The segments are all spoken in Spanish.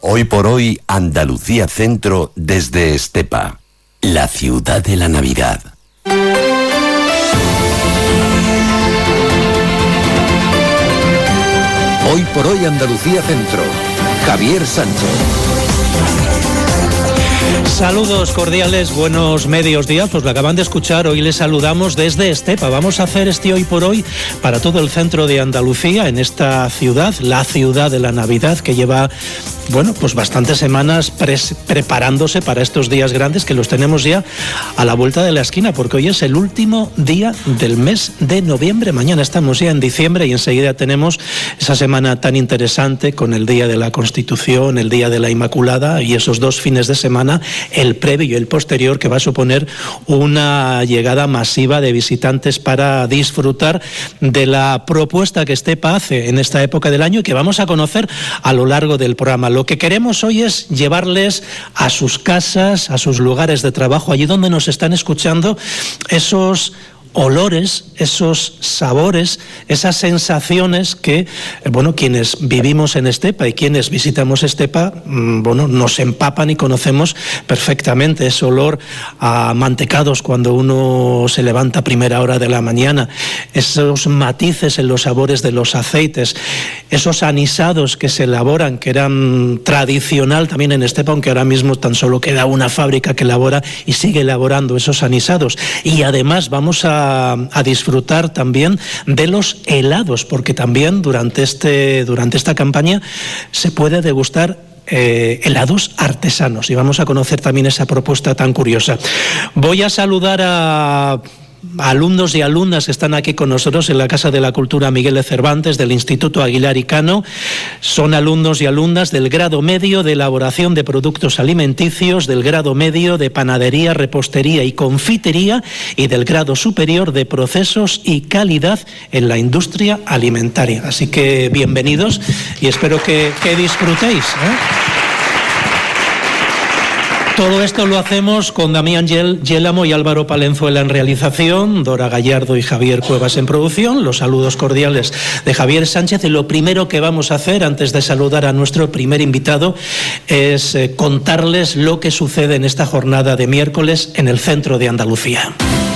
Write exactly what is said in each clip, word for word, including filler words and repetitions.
Hoy por hoy, Andalucía Centro desde Estepa, la ciudad de la Navidad. Hoy por hoy, Andalucía Centro, Javier Sánchez. Saludos cordiales, buenos medios días, pues lo acaban de escuchar, hoy les saludamos desde Estepa. Vamos a hacer este Hoy por Hoy para todo el centro de Andalucía, en esta ciudad, la ciudad de la Navidad, que lleva, bueno, pues bastantes semanas pre preparándose para estos días grandes, que los tenemos ya a la vuelta de la esquina, porque hoy es el último día del mes de noviembre. Mañana estamos ya en diciembre y enseguida tenemos esa semana tan interesante con el Día de la Constitución, el Día de la Inmaculada y esos dos fines de semana, el previo y el posterior, que va a suponer una llegada masiva de visitantes para disfrutar de la propuesta que Estepa hace en esta época del año y que vamos a conocer a lo largo del programa. Lo que queremos hoy es llevarles a sus casas, a sus lugares de trabajo, allí donde nos están escuchando, esos olores, esos sabores, esas sensaciones que, bueno, quienes vivimos en Estepa y quienes visitamos Estepa, bueno, nos empapan y conocemos perfectamente. Ese olor a mantecados cuando uno se levanta a primera hora de la mañana, esos matices en los sabores de los aceites, esos anisados que se elaboran, que eran tradicional también en Estepa, aunque ahora mismo tan solo queda una fábrica que elabora y sigue elaborando esos anisados. Y además vamos a a disfrutar también de los helados, porque también durante este durante esta campaña se puede degustar Eh, helados artesanos, y vamos a conocer también esa propuesta tan curiosa. Voy a saludar a alumnos y alumnas que están aquí con nosotros en la Casa de la Cultura Miguel de Cervantes del Instituto Aguilar y Cano. Son alumnos y alumnas del grado medio de elaboración de productos alimenticios, del grado medio de panadería, repostería y confitería y del grado superior de procesos y calidad en la industria alimentaria. Así que bienvenidos y espero que, que disfrutéis, ¿eh? Todo esto lo hacemos con Damián Yélamo y Álvaro Palenzuela en realización, Dora Gallardo y Javier Cuevas en producción. Los saludos cordiales de Javier Sánchez. Y lo primero que vamos a hacer, antes de saludar a nuestro primer invitado, es eh, contarles lo que sucede en esta jornada de miércoles en el centro de Andalucía.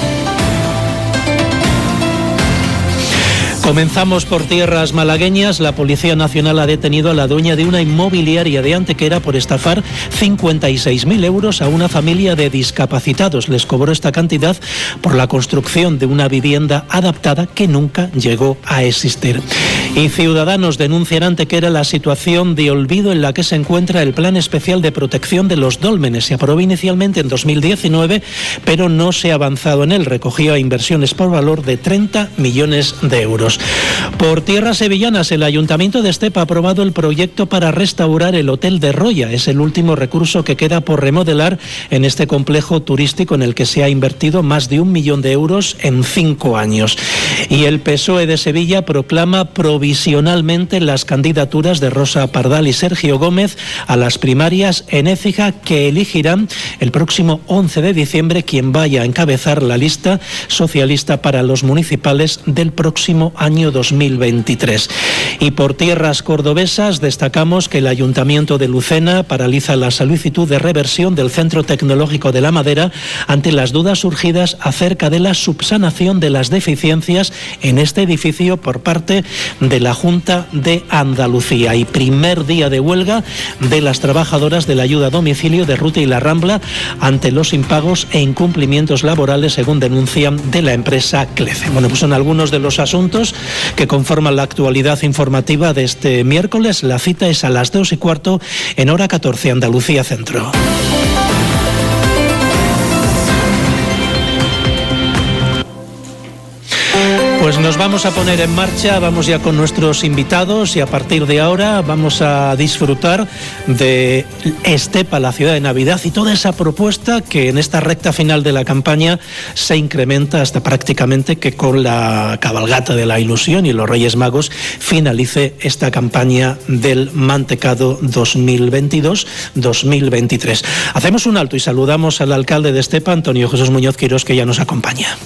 Comenzamos por tierras malagueñas. La Policía Nacional ha detenido a la dueña de una inmobiliaria de Antequera por estafar cincuenta y seis mil euros a una familia de discapacitados. Les cobró esta cantidad por la construcción de una vivienda adaptada que nunca llegó a existir. Y ciudadanos denuncian en Antequera la situación de olvido en la que se encuentra el Plan Especial de Protección de los Dólmenes. Se aprobó inicialmente en dos mil diecinueve, pero no se ha avanzado en él. Recogió inversiones por valor de treinta millones de euros. Por tierras sevillanas, el Ayuntamiento de Estepa ha aprobado el proyecto para restaurar el Hotel de Roya. Es el último recurso que queda por remodelar en este complejo turístico en el que se ha invertido más de un millón de euros en cinco años. Y el P S O E de Sevilla proclama provisionalmente las candidaturas de Rosa Pardal y Sergio Gómez a las primarias en Écija, que elegirán el próximo once de diciembre quien vaya a encabezar la lista socialista para los municipales del próximo año. año dos mil veintitrés. Y por tierras cordobesas destacamos que el Ayuntamiento de Lucena paraliza la solicitud de reversión del Centro Tecnológico de la Madera ante las dudas surgidas acerca de la subsanación de las deficiencias en este edificio por parte de la Junta de Andalucía. Y primer día de huelga de las trabajadoras de la ayuda a domicilio de Ruta y La Rambla ante los impagos e incumplimientos laborales, según denuncian de la empresa Clece. Bueno, pues son algunos de los asuntos que conforman la actualidad informativa de este miércoles. La cita es a las dos y cuarto en hora catorce, Andalucía Centro. Pues nos vamos a poner en marcha, vamos ya con nuestros invitados y a partir de ahora vamos a disfrutar de Estepa, la ciudad de Navidad, y toda esa propuesta que en esta recta final de la campaña se incrementa hasta prácticamente que con la cabalgata de la ilusión y los Reyes Magos finalice esta campaña del mantecado dos mil veintidós dos mil veintitrés. Hacemos un alto y saludamos al alcalde de Estepa, Antonio Jesús Muñoz Quirós, que ya nos acompaña.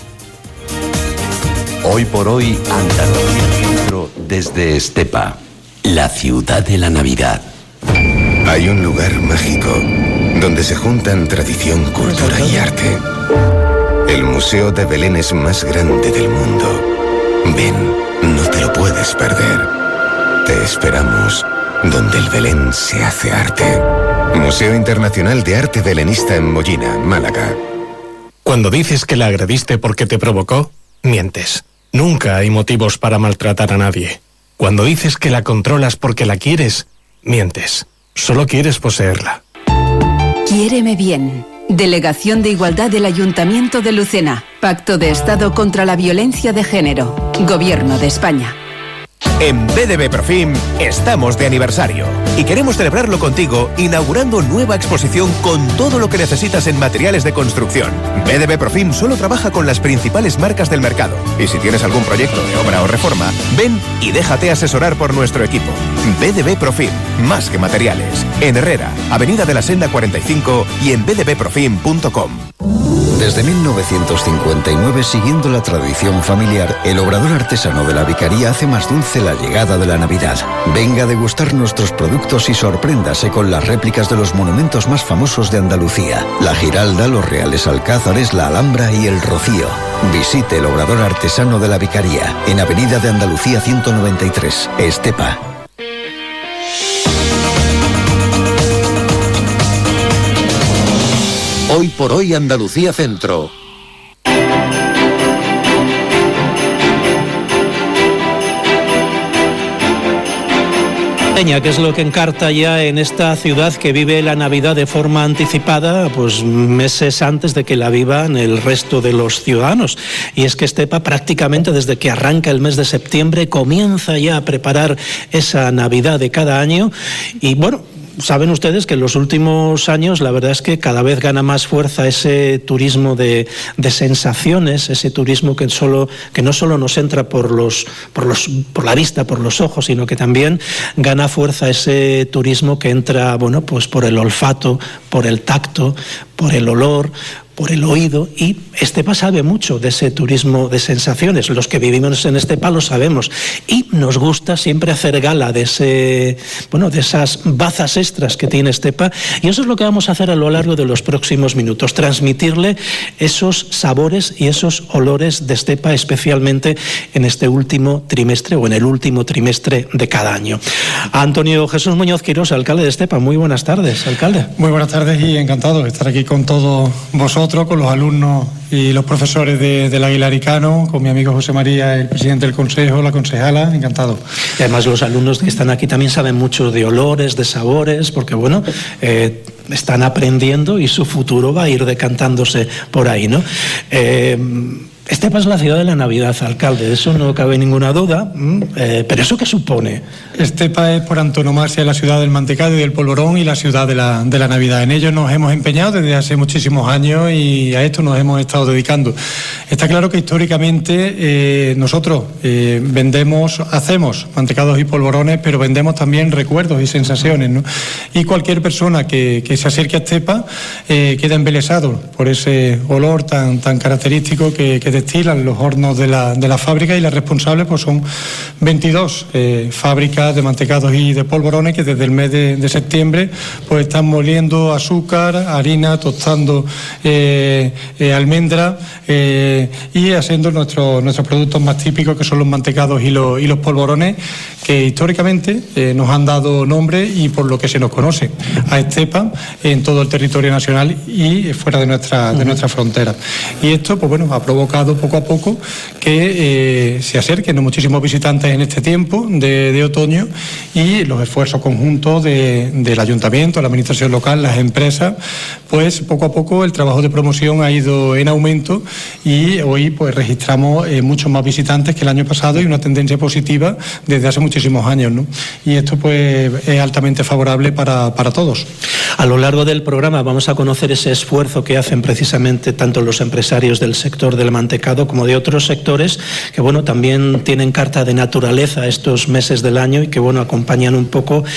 Hoy por hoy, Andalucía Centro desde Estepa, la ciudad de la Navidad. Hay un lugar mágico donde se juntan tradición, cultura y arte. El Museo de Belén es más grande del mundo. Ven, no te lo puedes perder. Te esperamos donde el Belén se hace arte. Museo Internacional de Arte Belenista en Mollina, Málaga. Cuando dices que la agrediste porque te provocó, mientes. Nunca hay motivos para maltratar a nadie. Cuando dices que la controlas porque la quieres, mientes. Solo quieres poseerla. Quiéreme bien. Delegación de Igualdad del Ayuntamiento de Lucena. Pacto de Estado contra la Violencia de Género. Gobierno de España. En B D B Profim estamos de aniversario y queremos celebrarlo contigo inaugurando nueva exposición con todo lo que necesitas en materiales de construcción. B D B Profim solo trabaja con las principales marcas del mercado y si tienes algún proyecto de obra o reforma, ven y déjate asesorar por nuestro equipo. B D B Profim, más que materiales. En Herrera, Avenida de la Senda cuarenta y cinco y en b d b profim punto com. Desde mil novecientos cincuenta y nueve, siguiendo la tradición familiar, el Obrador Artesano de la Vicaría hace más dulce la llegada de la Navidad. Venga a degustar nuestros productos y sorpréndase con las réplicas de los monumentos más famosos de Andalucía: la Giralda, los Reales Alcázares, la Alhambra y el Rocío. Visite el Obrador Artesano de la Vicaría, en Avenida de Andalucía ciento noventa y tres, Estepa. Hoy por hoy Andalucía Centro. Que es lo que encarta ya en esta ciudad que vive la Navidad de forma anticipada, pues meses antes de que la vivan el resto de los ciudadanos. Y es que Estepa prácticamente desde que arranca el mes de septiembre comienza ya a preparar esa Navidad de cada año y bueno, saben ustedes que en los últimos años la verdad es que cada vez gana más fuerza ese turismo de, de sensaciones, ese turismo que, solo, que no solo nos entra por, los, por, los, por la vista, por los ojos, sino que también gana fuerza ese turismo que entra, bueno, pues por el olfato, por el tacto, por el olor, por el oído, y Estepa sabe mucho de ese turismo de sensaciones. Los que vivimos en Estepa lo sabemos y nos gusta siempre hacer gala de ese, bueno, de esas bazas extras que tiene Estepa, y eso es lo que vamos a hacer a lo largo de los próximos minutos, transmitirle esos sabores y esos olores de Estepa, especialmente en este último trimestre o en el último trimestre de cada año. Antonio Jesús Muñoz Quirós, alcalde de Estepa, muy buenas tardes, alcalde. Muy buenas tardes y encantado de estar aquí con todos vosotros, con los alumnos y los profesores de, del Aguilaricano, con mi amigo José María, el presidente del Consejo, la concejala, encantado. Y además los alumnos que están aquí también saben mucho de olores, de sabores, porque bueno, eh, están aprendiendo y su futuro va a ir decantándose por ahí, ¿no? Eh, Estepa es la ciudad de la Navidad, alcalde, de eso no cabe ninguna duda, eh, pero ¿eso qué supone? Estepa es por antonomasia la ciudad del mantecado y del polvorón y la ciudad de la, de la Navidad. En ello nos hemos empeñado desde hace muchísimos años y a esto nos hemos estado dedicando. Está claro que históricamente eh, nosotros eh, vendemos, hacemos mantecados y polvorones, pero vendemos también recuerdos y sensaciones, ¿no? Y cualquier persona que, que se acerque a Estepa eh, queda embelesado por ese olor tan, tan característico que, que destilan los hornos de la, de la fábrica, y las responsables pues son veintidós eh, fábricas de mantecados y de polvorones que desde el mes de, de septiembre pues están moliendo azúcar, harina, tostando eh, eh, almendra eh, y haciendo nuestros nuestros productos más típicos, que son los mantecados y los, y los polvorones, que históricamente eh, nos han dado nombre y por lo que se nos conoce a Estepa en todo el territorio nacional y fuera de nuestra, de nuestra frontera. Y esto pues bueno ha provocado poco a poco que eh, se acerquen muchísimos visitantes en este tiempo de, de otoño, y los esfuerzos conjuntos de, del ayuntamiento, la administración local, las empresas, pues poco a poco el trabajo de promoción ha ido en aumento y hoy pues registramos eh, muchos más visitantes que el año pasado y una tendencia positiva desde hace muchísimos años, ¿no? Y esto pues es altamente favorable para, para todos. A lo largo del programa vamos a conocer ese esfuerzo que hacen precisamente tanto los empresarios del sector del mantecado como de otros sectores que bueno también tienen carta de naturaleza estos meses del año y que bueno acompañan un poco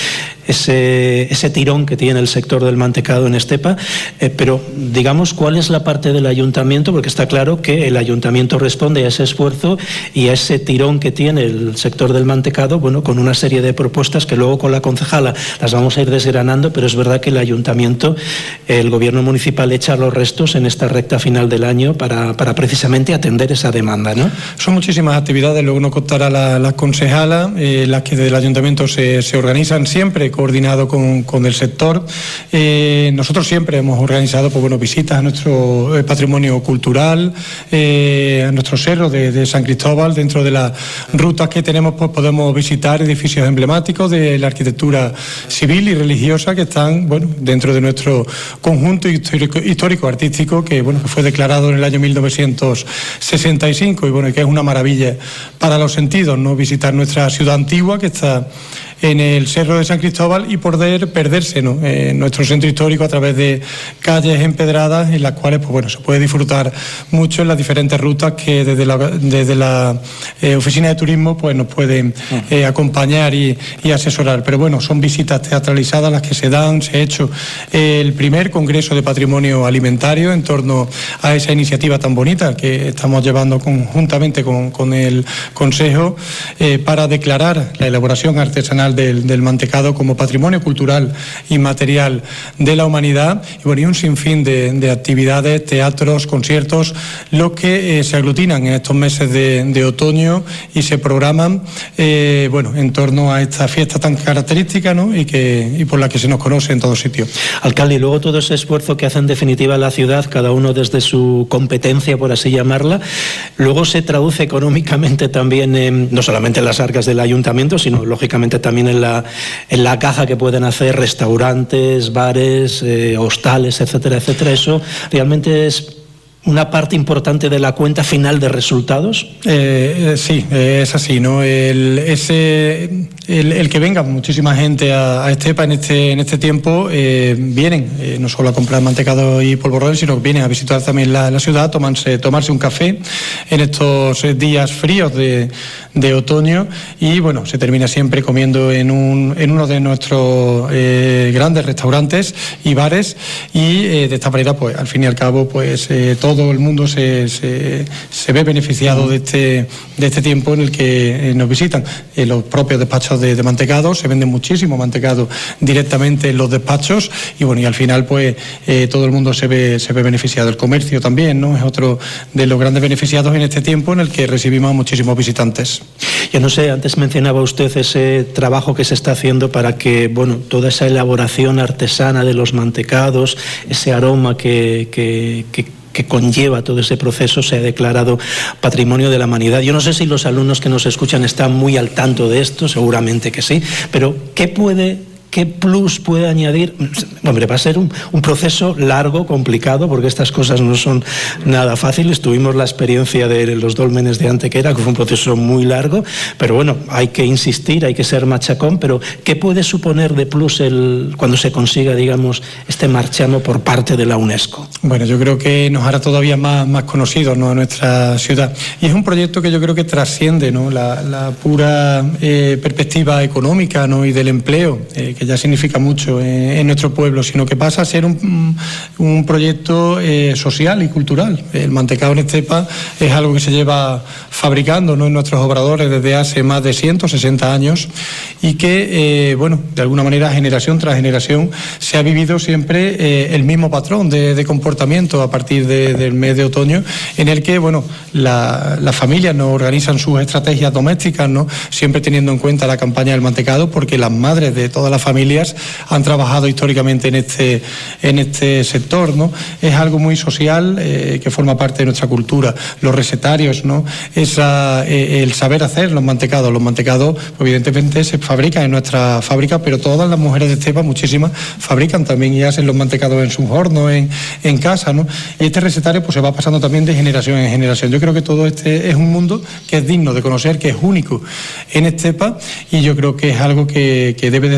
ese, ese tirón que tiene el sector del mantecado en Estepa, eh, pero digamos, ¿cuál es la parte del ayuntamiento? Porque está claro que el ayuntamiento responde a ese esfuerzo y a ese tirón que tiene el sector del mantecado, bueno, con una serie de propuestas que luego con la concejala las vamos a ir desgranando, pero es verdad que el ayuntamiento, el gobierno municipal echa los restos en esta recta final del año para, para precisamente atender esa demanda, ¿no? Son muchísimas actividades, luego nos contará la, la concejala, eh, las que desde el ayuntamiento se, se organizan siempre coordinado con, con el sector. Eh, nosotros siempre hemos organizado pues, bueno, visitas a nuestro eh, patrimonio cultural, eh, a nuestro cerro de, de San Cristóbal. Dentro de las rutas que tenemos pues podemos visitar edificios emblemáticos de la arquitectura civil y religiosa que están bueno, dentro de nuestro conjunto histórico, histórico artístico que, bueno, que fue declarado en el año mil novecientos sesenta y cinco y bueno, que es una maravilla para los sentidos, ¿no? Visitar nuestra ciudad antigua que está en el Cerro de San Cristóbal y poder perderse, ¿no? en nuestro centro histórico a través de calles empedradas en las cuales pues, bueno, se puede disfrutar mucho en las diferentes rutas que desde la, desde la eh, oficina de turismo pues, nos pueden eh, acompañar y, y asesorar. Pero bueno, son visitas teatralizadas las que se dan. Se ha hecho el primer Congreso de Patrimonio Alimentario en torno a esa iniciativa tan bonita que estamos llevando conjuntamente con, con el Consejo eh, para declarar la elaboración artesanal Del, del mantecado como patrimonio cultural inmaterial de la humanidad y, bueno, y un sinfín de, de actividades, teatros, conciertos, los que eh, se aglutinan en estos meses de, de otoño y se programan eh, bueno, en torno a esta fiesta tan característica, ¿no? y, que, y por la que se nos conoce en todo sitio. Alcalde, y luego todo ese esfuerzo que hace en definitiva la ciudad, cada uno desde su competencia, por así llamarla, luego se traduce económicamente también, en, no solamente en las arcas del ayuntamiento, sino lógicamente también en la, en la caja que pueden hacer restaurantes, bares, eh, hostales, etcétera, etcétera. Eso realmente es una parte importante de la cuenta final de resultados. Eh, eh, sí, eh, es así, ¿no? El, ese, el, el que venga muchísima gente a, a Estepa en este, en este tiempo, eh, vienen eh, no solo a comprar mantecado y polvorón, sino que vienen a visitar también la, la ciudad, tomarse, tomarse un café en estos días fríos de, de otoño y, bueno, se termina siempre comiendo en, un, en uno de nuestros eh, grandes restaurantes y bares y eh, de esta manera, pues, al fin y al cabo, pues, eh, todo todo el mundo se, se, se ve beneficiado de este, de este tiempo en el que nos visitan. En los propios despachos de, de mantecado, se vende muchísimo mantecado directamente en los despachos y bueno, y al final pues eh, todo el mundo se ve, se ve beneficiado. El comercio también, ¿no? Es otro de los grandes beneficiados en este tiempo en el que recibimos a muchísimos visitantes. Yo no sé, antes mencionaba usted ese trabajo que se está haciendo para que, bueno, toda esa elaboración artesana de los mantecados, ese aroma que, que, que que conlleva todo ese proceso, se ha declarado Patrimonio de la Humanidad. Yo no sé si los alumnos que nos escuchan están muy al tanto de esto, seguramente que sí, pero ¿qué puede... ¿Qué plus puede añadir? Hombre, va a ser un, un proceso largo, complicado, porque estas cosas no son nada fáciles. Tuvimos la experiencia de los dólmenes de Antequera, que fue un proceso muy largo, pero bueno, hay que insistir, hay que ser machacón, pero ¿qué puede suponer de plus el, cuando se consiga, digamos, este marchamo por parte de la UNESCO? Bueno, yo creo que nos hará todavía más, más conocidos, ¿no?, a nuestra ciudad. Y es un proyecto que yo creo que trasciende, ¿no?, la, la pura eh, perspectiva económica, ¿no?, y del empleo, eh, que ya significa mucho eh, en nuestro pueblo, sino que pasa a ser un, un proyecto eh, social y cultural. El mantecado en Estepa es algo que se lleva fabricando, ¿no?, en nuestros obradores desde hace más de ciento sesenta años y que, eh, bueno, de alguna manera, generación tras generación, se ha vivido siempre eh, el mismo patrón de, de comportamiento a partir de, del mes de otoño, en el que, bueno, la, las familias no organizan sus estrategias domésticas, ¿no?, siempre teniendo en cuenta la campaña del mantecado, porque las madres de todas las familias han trabajado históricamente en este, en este sector, ¿no? Es algo muy social eh, que forma parte de nuestra cultura. Los recetarios, ¿no?, Esa, eh, el saber hacer los mantecados. Los mantecados, evidentemente, se fabrican en nuestra fábrica, pero todas las mujeres de Estepa, muchísimas, fabrican también y hacen los mantecados en sus hornos, en, en casa, ¿no? Y este recetario pues se va pasando también de generación en generación. Yo creo que todo este es un mundo que es digno de conocer, que es único en Estepa, y yo creo que es algo que, que debe de ser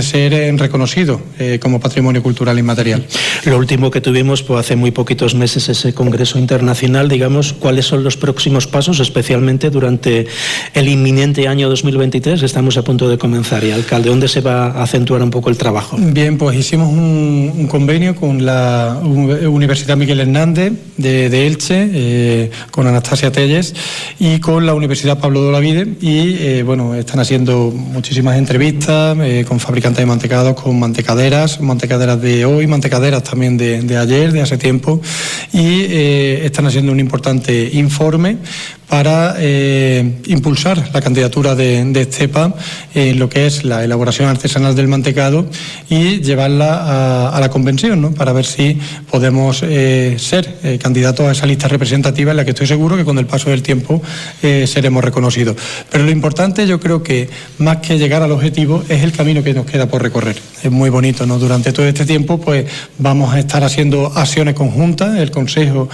esté reconocido eh, como patrimonio cultural inmaterial. Lo último que tuvimos pues, hace muy poquitos meses, ese congreso internacional, digamos, ¿cuáles son los próximos pasos, especialmente durante el inminente año dos mil veintitrés? Estamos a punto de comenzar. Y, alcalde, ¿dónde se va a acentuar un poco el trabajo? Bien, pues hicimos un, un convenio con la Universidad Miguel Hernández de, de Elche, eh, con Anastasia Telles, y con la Universidad Pablo de Olavide, y eh, bueno, están haciendo muchísimas entrevistas eh, con fabricantes de mantecados, con mantecaderas, mantecaderas de hoy, mantecaderas también de, de ayer, de hace tiempo, y eh, están haciendo un importante informe para eh, impulsar la candidatura de, de Estepa en lo que es la elaboración artesanal del mantecado y llevarla a, a la convención, ¿no? Para ver si podemos eh, ser eh, candidatos a esa lista representativa en la que estoy seguro que con el paso del tiempo eh, seremos reconocidos. Pero lo importante, yo creo que más que llegar al objetivo es el camino que nos queda por recorrer. Es muy bonito, ¿no? Durante todo este tiempo pues vamos a estar haciendo acciones conjuntas, el Consejo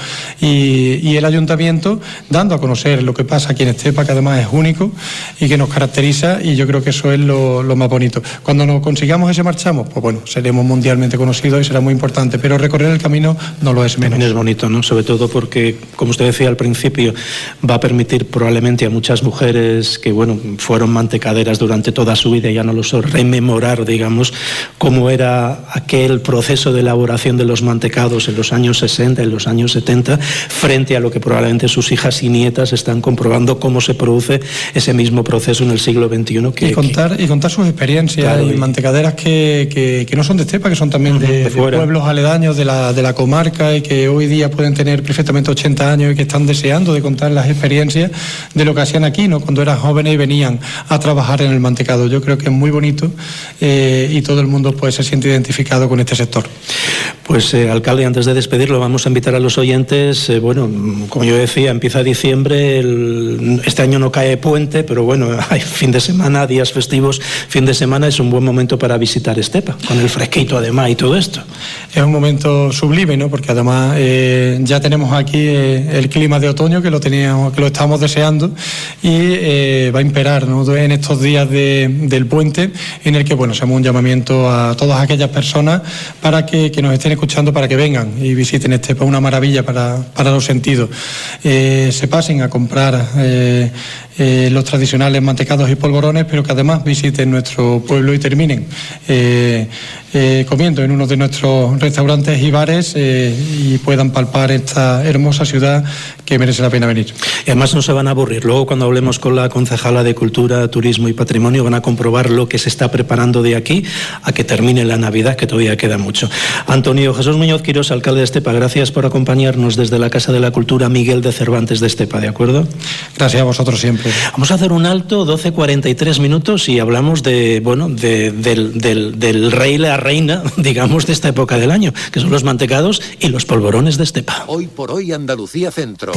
y, y el Ayuntamiento, dando a conocer lo que pasa aquí en Estepa, que además es único y que nos caracteriza, y yo creo que eso es lo, lo más bonito. Cuando nos consigamos ese marchamos, pues bueno, seremos mundialmente conocidos y será muy importante, pero recorrer el camino no lo es menos. También es bonito, ¿no? Sobre todo porque, como usted decía al principio, va a permitir probablemente a muchas mujeres que, bueno, fueron mantecaderas durante toda su vida, ya no lo sé, rememorar, digamos, cómo era aquel proceso de elaboración de los mantecados en los años sesenta, en los años setenta, frente a lo que probablemente sus hijas y nietas están comprobando cómo se produce ese mismo proceso en el siglo veintiuno. Que, y, contar, que... y contar sus experiencias, claro, y, y mantecaderas que, que, que no son de Estepa, que son también uh-huh, de, de, de pueblos aledaños de la, de la comarca, y que hoy día pueden tener perfectamente ochenta años y que están deseando de contar las experiencias de lo que hacían aquí, ¿no? Cuando eran jóvenes y venían a trabajar en el mantecado. Yo creo que es muy bonito eh, y todo el mundo pues se siente identificado con este sector. Pues eh, alcalde, antes de despedirlo, vamos a invitar a los oyentes, eh, bueno, como yo decía, empieza diciembre, el, este año no cae puente, pero bueno, hay fin de semana, días festivos, fin de semana, es un buen momento para visitar Estepa, con el fresquito además y todo esto. Es un momento sublime, ¿no? Porque además eh, ya tenemos aquí eh, el clima de otoño, que lo teníamos, que lo estábamos deseando, y eh, va a imperar, ¿no? En estos días de, del puente, en el que, bueno, hacemos un llamamiento a todas aquellas personas para que, que nos estén escuchando, para que vengan y visiten Estepa, una maravilla para, para los sentidos. Eh, se pasen a comprar eh, eh, los tradicionales mantecados y polvorones, pero que además visiten nuestro pueblo y terminen eh, eh, comiendo en uno de nuestros restaurantes y bares eh, y puedan palpar esta hermosa ciudad que merece la pena venir. Y además no se van a aburrir. Luego, cuando hablemos con la concejala de Cultura, Turismo y Patrimonio, van a comprobar lo que se está preparando de aquí a que termine la Navidad, que todavía queda mucho. Antonio Jesús Muñoz Quirós, alcalde de Estepa, gracias por acompañarnos desde la Casa de la Cultura Miguel de Cervantes de Estepa, ¿de acuerdo? Gracias a vosotros siempre. Vamos a hacer un alto, doce cuarenta y tres minutos, y hablamos de, bueno, de, del, del, del rey y la reina, digamos, de esta época del año, que son los mantecados y los polvorones de Estepa. Hoy por hoy, Andalucía Centro.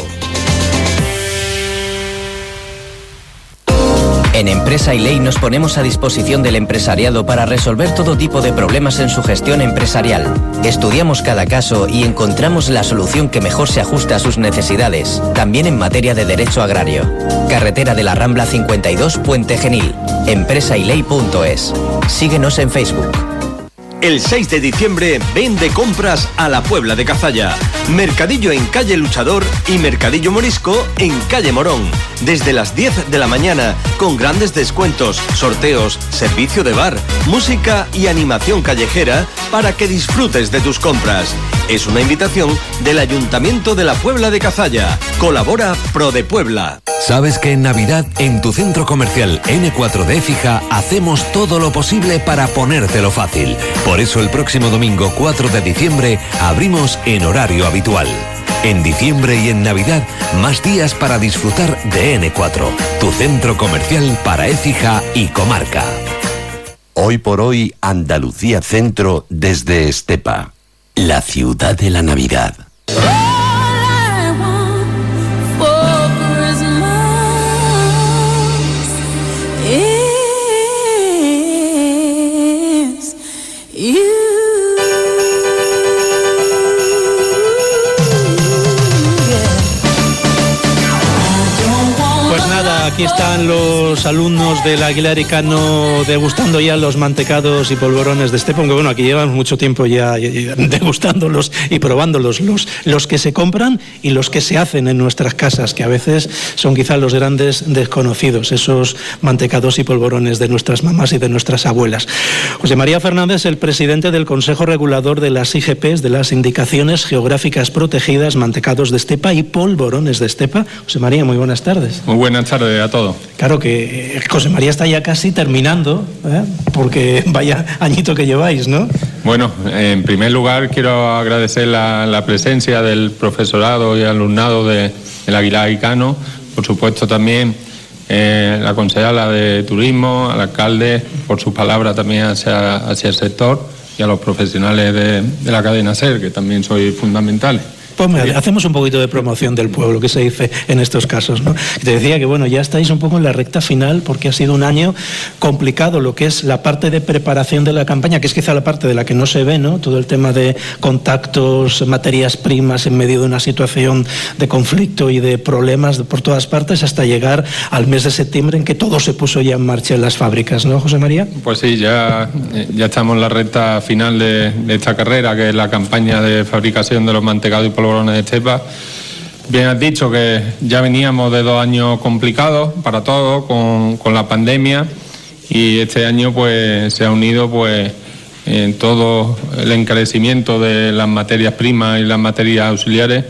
En Empresa y Ley nos ponemos a disposición del empresariado para resolver todo tipo de problemas en su gestión empresarial. Estudiamos cada caso y encontramos la solución que mejor se ajusta a sus necesidades, también en materia de derecho agrario. Carretera de la Rambla cincuenta y dos, Puente Genil. empresa y ley punto es. Síguenos en Facebook. El seis de diciembre ven de compras a la Puebla de Cazalla. Mercadillo en calle Luchador y Mercadillo Morisco en calle Morón. Desde las diez de la mañana, con grandes descuentos, sorteos, servicio de bar, música y animación callejera para que disfrutes de tus compras. Es una invitación del Ayuntamiento de la Puebla de Cazalla. Colabora Pro de Puebla. ¿Sabes que en Navidad, en tu centro comercial ene cuatro de Écija, hacemos todo lo posible para ponértelo fácil? Por eso el próximo domingo cuatro de diciembre abrimos en horario habitual. En diciembre y en Navidad, más días para disfrutar de ene cuatro, tu centro comercial para Écija y comarca. Hoy por hoy, Andalucía Centro desde Estepa, la ciudad de la Navidad. aquí están los alumnos del Aguilar y Cano degustando ya los mantecados y polvorones de Estepa, aunque bueno, aquí llevan mucho tiempo ya degustándolos y probándolos, los, los que se compran y los que se hacen en nuestras casas, que a veces son quizás los grandes desconocidos, esos mantecados y polvorones de nuestras mamás y de nuestras abuelas. José María Fernández, el presidente del Consejo Regulador de las I G Ps, de las Indicaciones Geográficas Protegidas, mantecados de Estepa y polvorones de Estepa. José María, muy buenas tardes. Muy buenas tardes a todos. Claro que José María está ya casi terminando, ¿eh? Porque vaya añito que lleváis, ¿no? Bueno, en primer lugar quiero agradecer la, la presencia del profesorado y alumnado de, del Aguilar y Cano, por supuesto también eh, la concejala de Turismo, al alcalde, por su palabra también hacia, hacia el sector y a los profesionales de, de la cadena SER, que también soy fundamentales. Pues mira, hacemos un poquito de promoción del pueblo, que se dice en estos casos, ¿no? Te decía que bueno, ya estáis un poco en la recta final porque ha sido un año complicado, lo que es la parte de preparación de la campaña, que es quizá la parte de la que no se ve, ¿no? Todo el tema de contactos, materias primas en medio de una situación de conflicto y de problemas por todas partes, hasta llegar al mes de septiembre en que todo se puso ya en marcha en las fábricas, ¿no, José María? Pues sí, ya, ya estamos en la recta final de, de esta carrera, que es la campaña de fabricación de los mantecados y polvorones de Estepa. Bien has dicho que ya veníamos de dos años complicados para todos con, con la pandemia, y este año pues se ha unido pues en todo el encarecimiento de las materias primas y las materias auxiliares,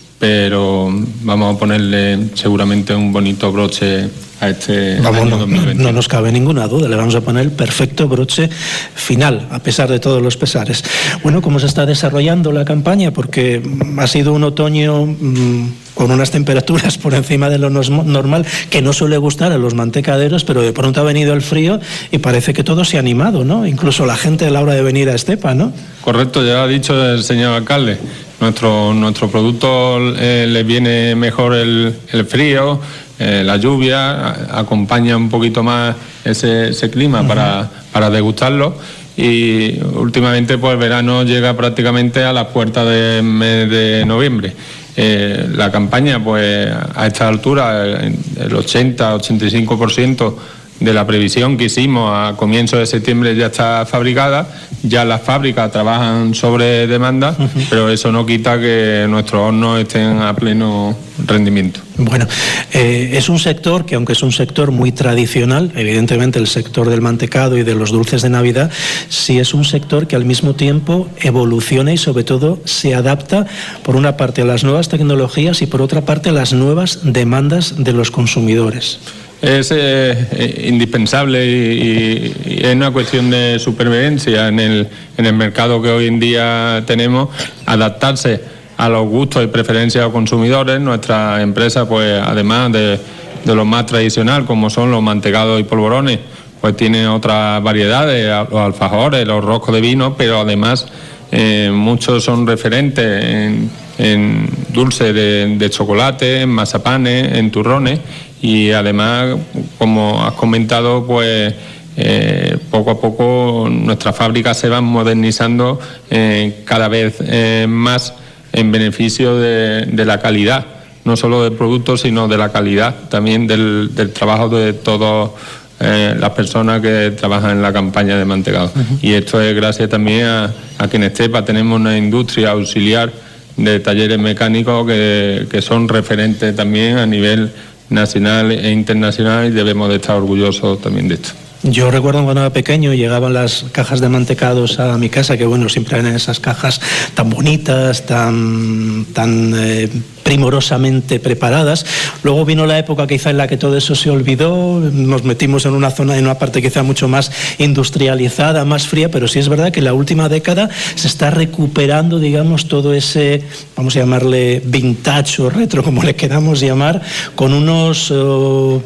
pero vamos a ponerle seguramente un bonito broche a este vamos, año no, dos mil veinte. No nos cabe ninguna duda, le vamos a poner el perfecto broche final, a pesar de todos los pesares. Bueno, ¿cómo se está desarrollando la campaña? Porque ha sido un otoño mmm, con unas temperaturas por encima de lo normal, que no suele gustar a los mantecaderos, pero de pronto ha venido el frío y parece que todo se ha animado, ¿no? Incluso la gente a la hora de venir a Estepa, ¿no? Correcto, ya ha dicho el señor alcalde. Nuestro, nuestro producto eh, le viene mejor el, el frío, eh, la lluvia, a, acompaña un poquito más ese, ese clima uh-huh. para, para degustarlo, y últimamente pues el verano llega prácticamente a las puertas del mes de noviembre. Eh, la campaña pues a esta altura el, el ochenta ochenta y cinco por ciento de la previsión que hicimos a comienzos de septiembre ya está fabricada, ya las fábricas trabajan sobre demanda, uh-huh. pero eso no quita que nuestros hornos estén a pleno rendimiento. Bueno, eh, es un sector que, aunque es un sector muy tradicional, evidentemente el sector del mantecado y de los dulces de Navidad, sí es un sector que al mismo tiempo evoluciona y sobre todo se adapta, por una parte a las nuevas tecnologías y por otra parte a las nuevas demandas de los consumidores. Es eh, indispensable y, y es una cuestión de supervivencia en el, en el mercado que hoy en día tenemos, adaptarse a los gustos y preferencias de los consumidores. Nuestra empresa, pues además de, de lo más tradicional, como son los mantecados y polvorones, pues tiene otras variedades, los alfajores, los roscos de vino, pero además eh, muchos son referentes en, en dulce de, de chocolate, en mazapanes, en turrones. Y además, como has comentado, pues eh, poco a poco nuestras fábricas se van modernizando eh, cada vez eh, más en beneficio de, de la calidad, no solo del producto, sino de la calidad también del, del trabajo de todas eh, las personas que trabajan en la campaña de mantecado. Uh-huh. Y esto es gracias también a, a que en Estepa tenemos una industria auxiliar de talleres mecánicos que, que son referentes también a nivel nacional e internacional, y debemos de estar orgullosos también de esto. Yo recuerdo cuando era pequeño llegaban las cajas de mantecados a mi casa, que bueno, siempre eran esas cajas tan bonitas, tan, tan eh, primorosamente preparadas. Luego vino la época quizá en la que todo eso se olvidó, nos metimos en una zona, en una parte quizá mucho más industrializada, más fría, pero sí es verdad que en la última década se está recuperando, digamos, todo ese, vamos a llamarle vintage o retro, como le queramos llamar, con unos uh,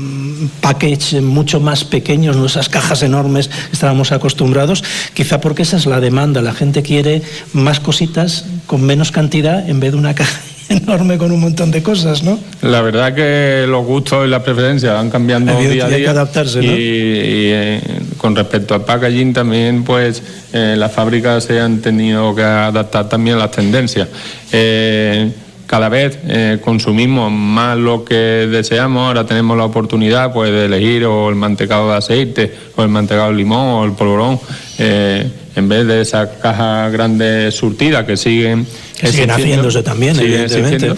packages mucho más pequeños, no esas cajas enormes que estábamos acostumbrados, quizá porque esa es la demanda, la gente quiere más cositas con menos cantidad en vez de una caja enorme con un montón de cosas, ¿no? La verdad que los gustos y las preferencias van cambiando día a día. Hay que adaptarse, ¿no? Y, y eh, con respecto al packaging también, pues eh, las fábricas se han tenido que adaptar también a las tendencias. Eh, cada vez eh, consumimos más lo que deseamos. Ahora tenemos la oportunidad pues de elegir o el mantecado de aceite o el mantecado de limón o el polvorón, eh, en vez de esas cajas grandes surtidas que siguen que siguen haciéndose también, siguen evidentemente.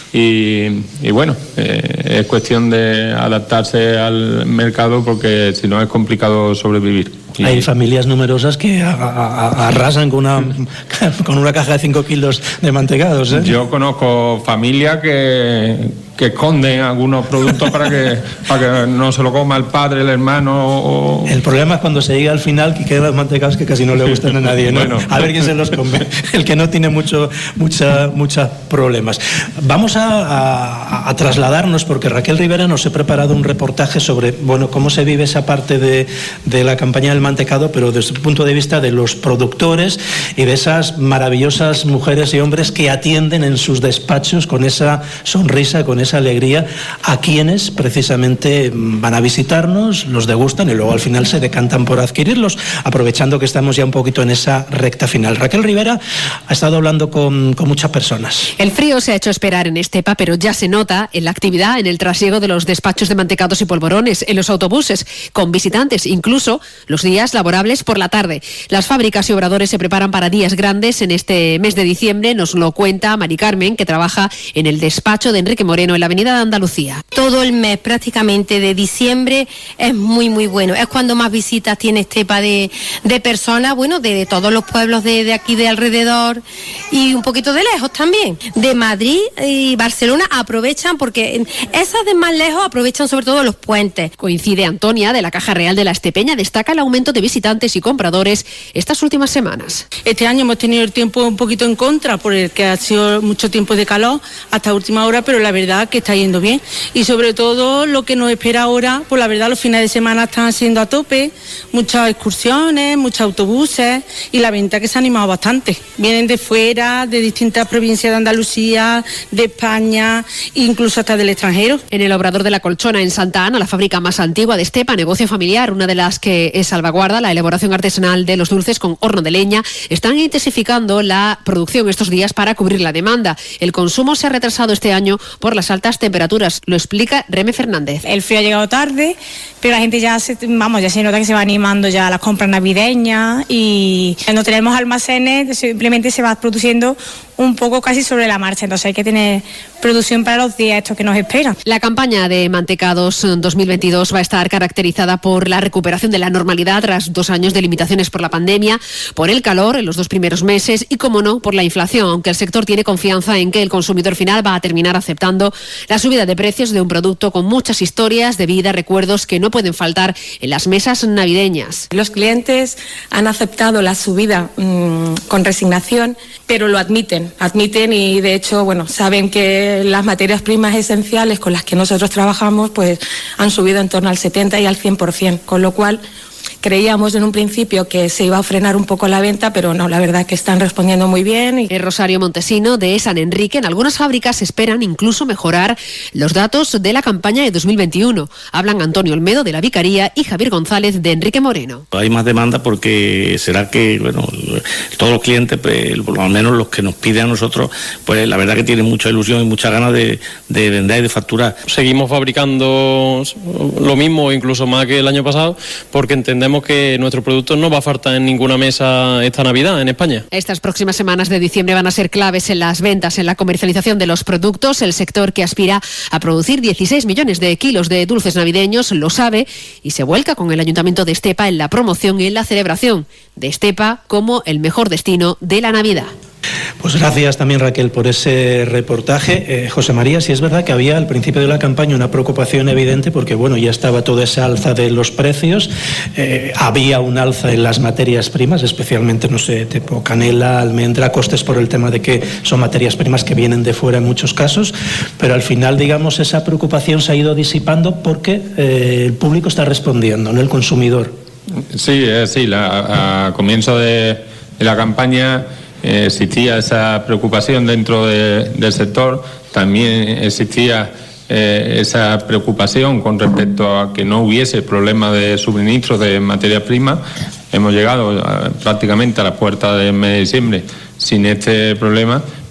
Y, y bueno, eh, es cuestión de adaptarse al mercado, porque si no es complicado sobrevivir. Y hay familias numerosas que a, a, arrasan con una, con una caja de cinco kilos de mantecados, ¿eh? Yo conozco familias que, que esconden algunos productos para que, para que no se lo coma el padre, el hermano. O... El problema es cuando se llega al final que quedan los mantecados que casi no le gustan a nadie, ¿no? Bueno. A ver quién se los come. El que no tiene mucho, mucha, muchos problemas. Vamos a, a, a trasladarnos, porque Raquel Rivera nos ha preparado un reportaje sobre, bueno, cómo se vive esa parte de, de la campaña del mantecado, pero desde el punto de vista de los productores y de esas maravillosas mujeres y hombres que atienden en sus despachos con esa sonrisa, con esa alegría a quienes precisamente van a visitarnos, los degustan y luego al final se decantan por adquirirlos, aprovechando que estamos ya un poquito en esa recta final. Raquel Rivera ha estado hablando con, con muchas personas. El frío se ha hecho esperar en Estepa, pero ya se nota en la actividad, en el trasiego de los despachos de mantecados y polvorones, en los autobuses, con visitantes, incluso los días laborables por la tarde. Las fábricas y obradores se preparan para días grandes en este mes de diciembre, nos lo cuenta Mari Carmen, que trabaja en el despacho de Enrique Moreno en la Avenida de Andalucía. Todo el mes prácticamente de diciembre es muy muy bueno, es cuando más visitas tiene Estepa de, de personas, bueno, de, de todos los pueblos de, de aquí de alrededor y un poquito de lejos también. De Madrid y Barcelona aprovechan, porque esas de más lejos aprovechan sobre todo los puentes. Coincide Antonia, de la Caja Real de la Estepeña, destaca el aumento de visitantes y compradores estas últimas semanas. Este año hemos tenido el tiempo un poquito en contra, por el que ha sido mucho tiempo de calor hasta última hora, pero la verdad que está yendo bien. Y sobre todo lo que nos espera ahora, pues la verdad los fines de semana están siendo a tope, muchas excursiones, muchos autobuses y la venta que se ha animado bastante. Vienen de fuera, de distintas provincias de Andalucía, de España, incluso hasta del extranjero. En el Obrador de la Colchona, en Santa Ana, la fábrica más antigua de Estepa, negocio familiar, una de las que es salvaguarda la elaboración artesanal de los dulces con horno de leña, están intensificando la producción estos días para cubrir la demanda. El consumo se ha retrasado este año por las altas temperaturas, lo explica Reme Fernández. El frío ha llegado tarde, pero la gente ya se, vamos, ya se nota que se va animando ya a las compras navideñas y cuando tenemos almacenes simplemente se va produciendo un poco casi sobre la marcha, entonces hay que tener producción para los días estos que nos esperan. La campaña de mantecados dos mil veintidós va a estar caracterizada por la recuperación de la normalidad tras dos años de limitaciones por la pandemia, por el calor en los dos primeros meses y, como no, por la inflación, aunque el sector tiene confianza en que el consumidor final va a terminar aceptando la subida de precios de un producto con muchas historias de vida, recuerdos que no pueden faltar en las mesas navideñas. Los clientes han aceptado la subida mmm, con resignación, pero lo admiten, admiten y de hecho, bueno, saben que las materias primas esenciales con las que nosotros trabajamos pues han subido en torno al setenta y al cien por ciento, con lo cual creíamos en un principio que se iba a frenar un poco la venta, pero no, la verdad es que están respondiendo muy bien. Y... El Rosario Montesino de San Enrique, en algunas fábricas esperan incluso mejorar los datos de la campaña de dos mil veintiuno. Hablan Antonio Olmedo de la Vicaría y Javier González de Enrique Moreno. Hay más demanda porque será que, bueno, todos los clientes, pues, por lo menos los que nos piden a nosotros, pues la verdad que tienen mucha ilusión y muchas ganas de, de vender y de facturar. Seguimos fabricando lo mismo, incluso más que el año pasado, porque entendemos que nuestro producto no va a faltar en ninguna mesa esta Navidad en España. Estas próximas semanas de diciembre van a ser claves en las ventas, en la comercialización de los productos. El sector que aspira a producir dieciséis millones de kilos de dulces navideños lo sabe y se vuelca con el Ayuntamiento de Estepa en la promoción y en la celebración de Estepa como el mejor destino de la Navidad. Pues gracias también, Raquel, por ese reportaje. Eh, José María, sí es verdad que había al principio de la campaña una preocupación evidente porque, bueno, ya estaba toda esa alza de los precios, eh, había un alza en las materias primas, especialmente, no sé, tipo canela, almendra, costes por el tema de que son materias primas que vienen de fuera en muchos casos, pero al final, digamos, esa preocupación se ha ido disipando porque eh, el público está respondiendo, no el consumidor. Sí, eh, sí, la, a comienzo de, de la campaña Eh, existía esa preocupación dentro de, del sector, también existía eh, esa preocupación con respecto a que no hubiese problema de suministro de materias primas. Hemos llegado a, prácticamente a la puerta del mes de diciembre sin este problema,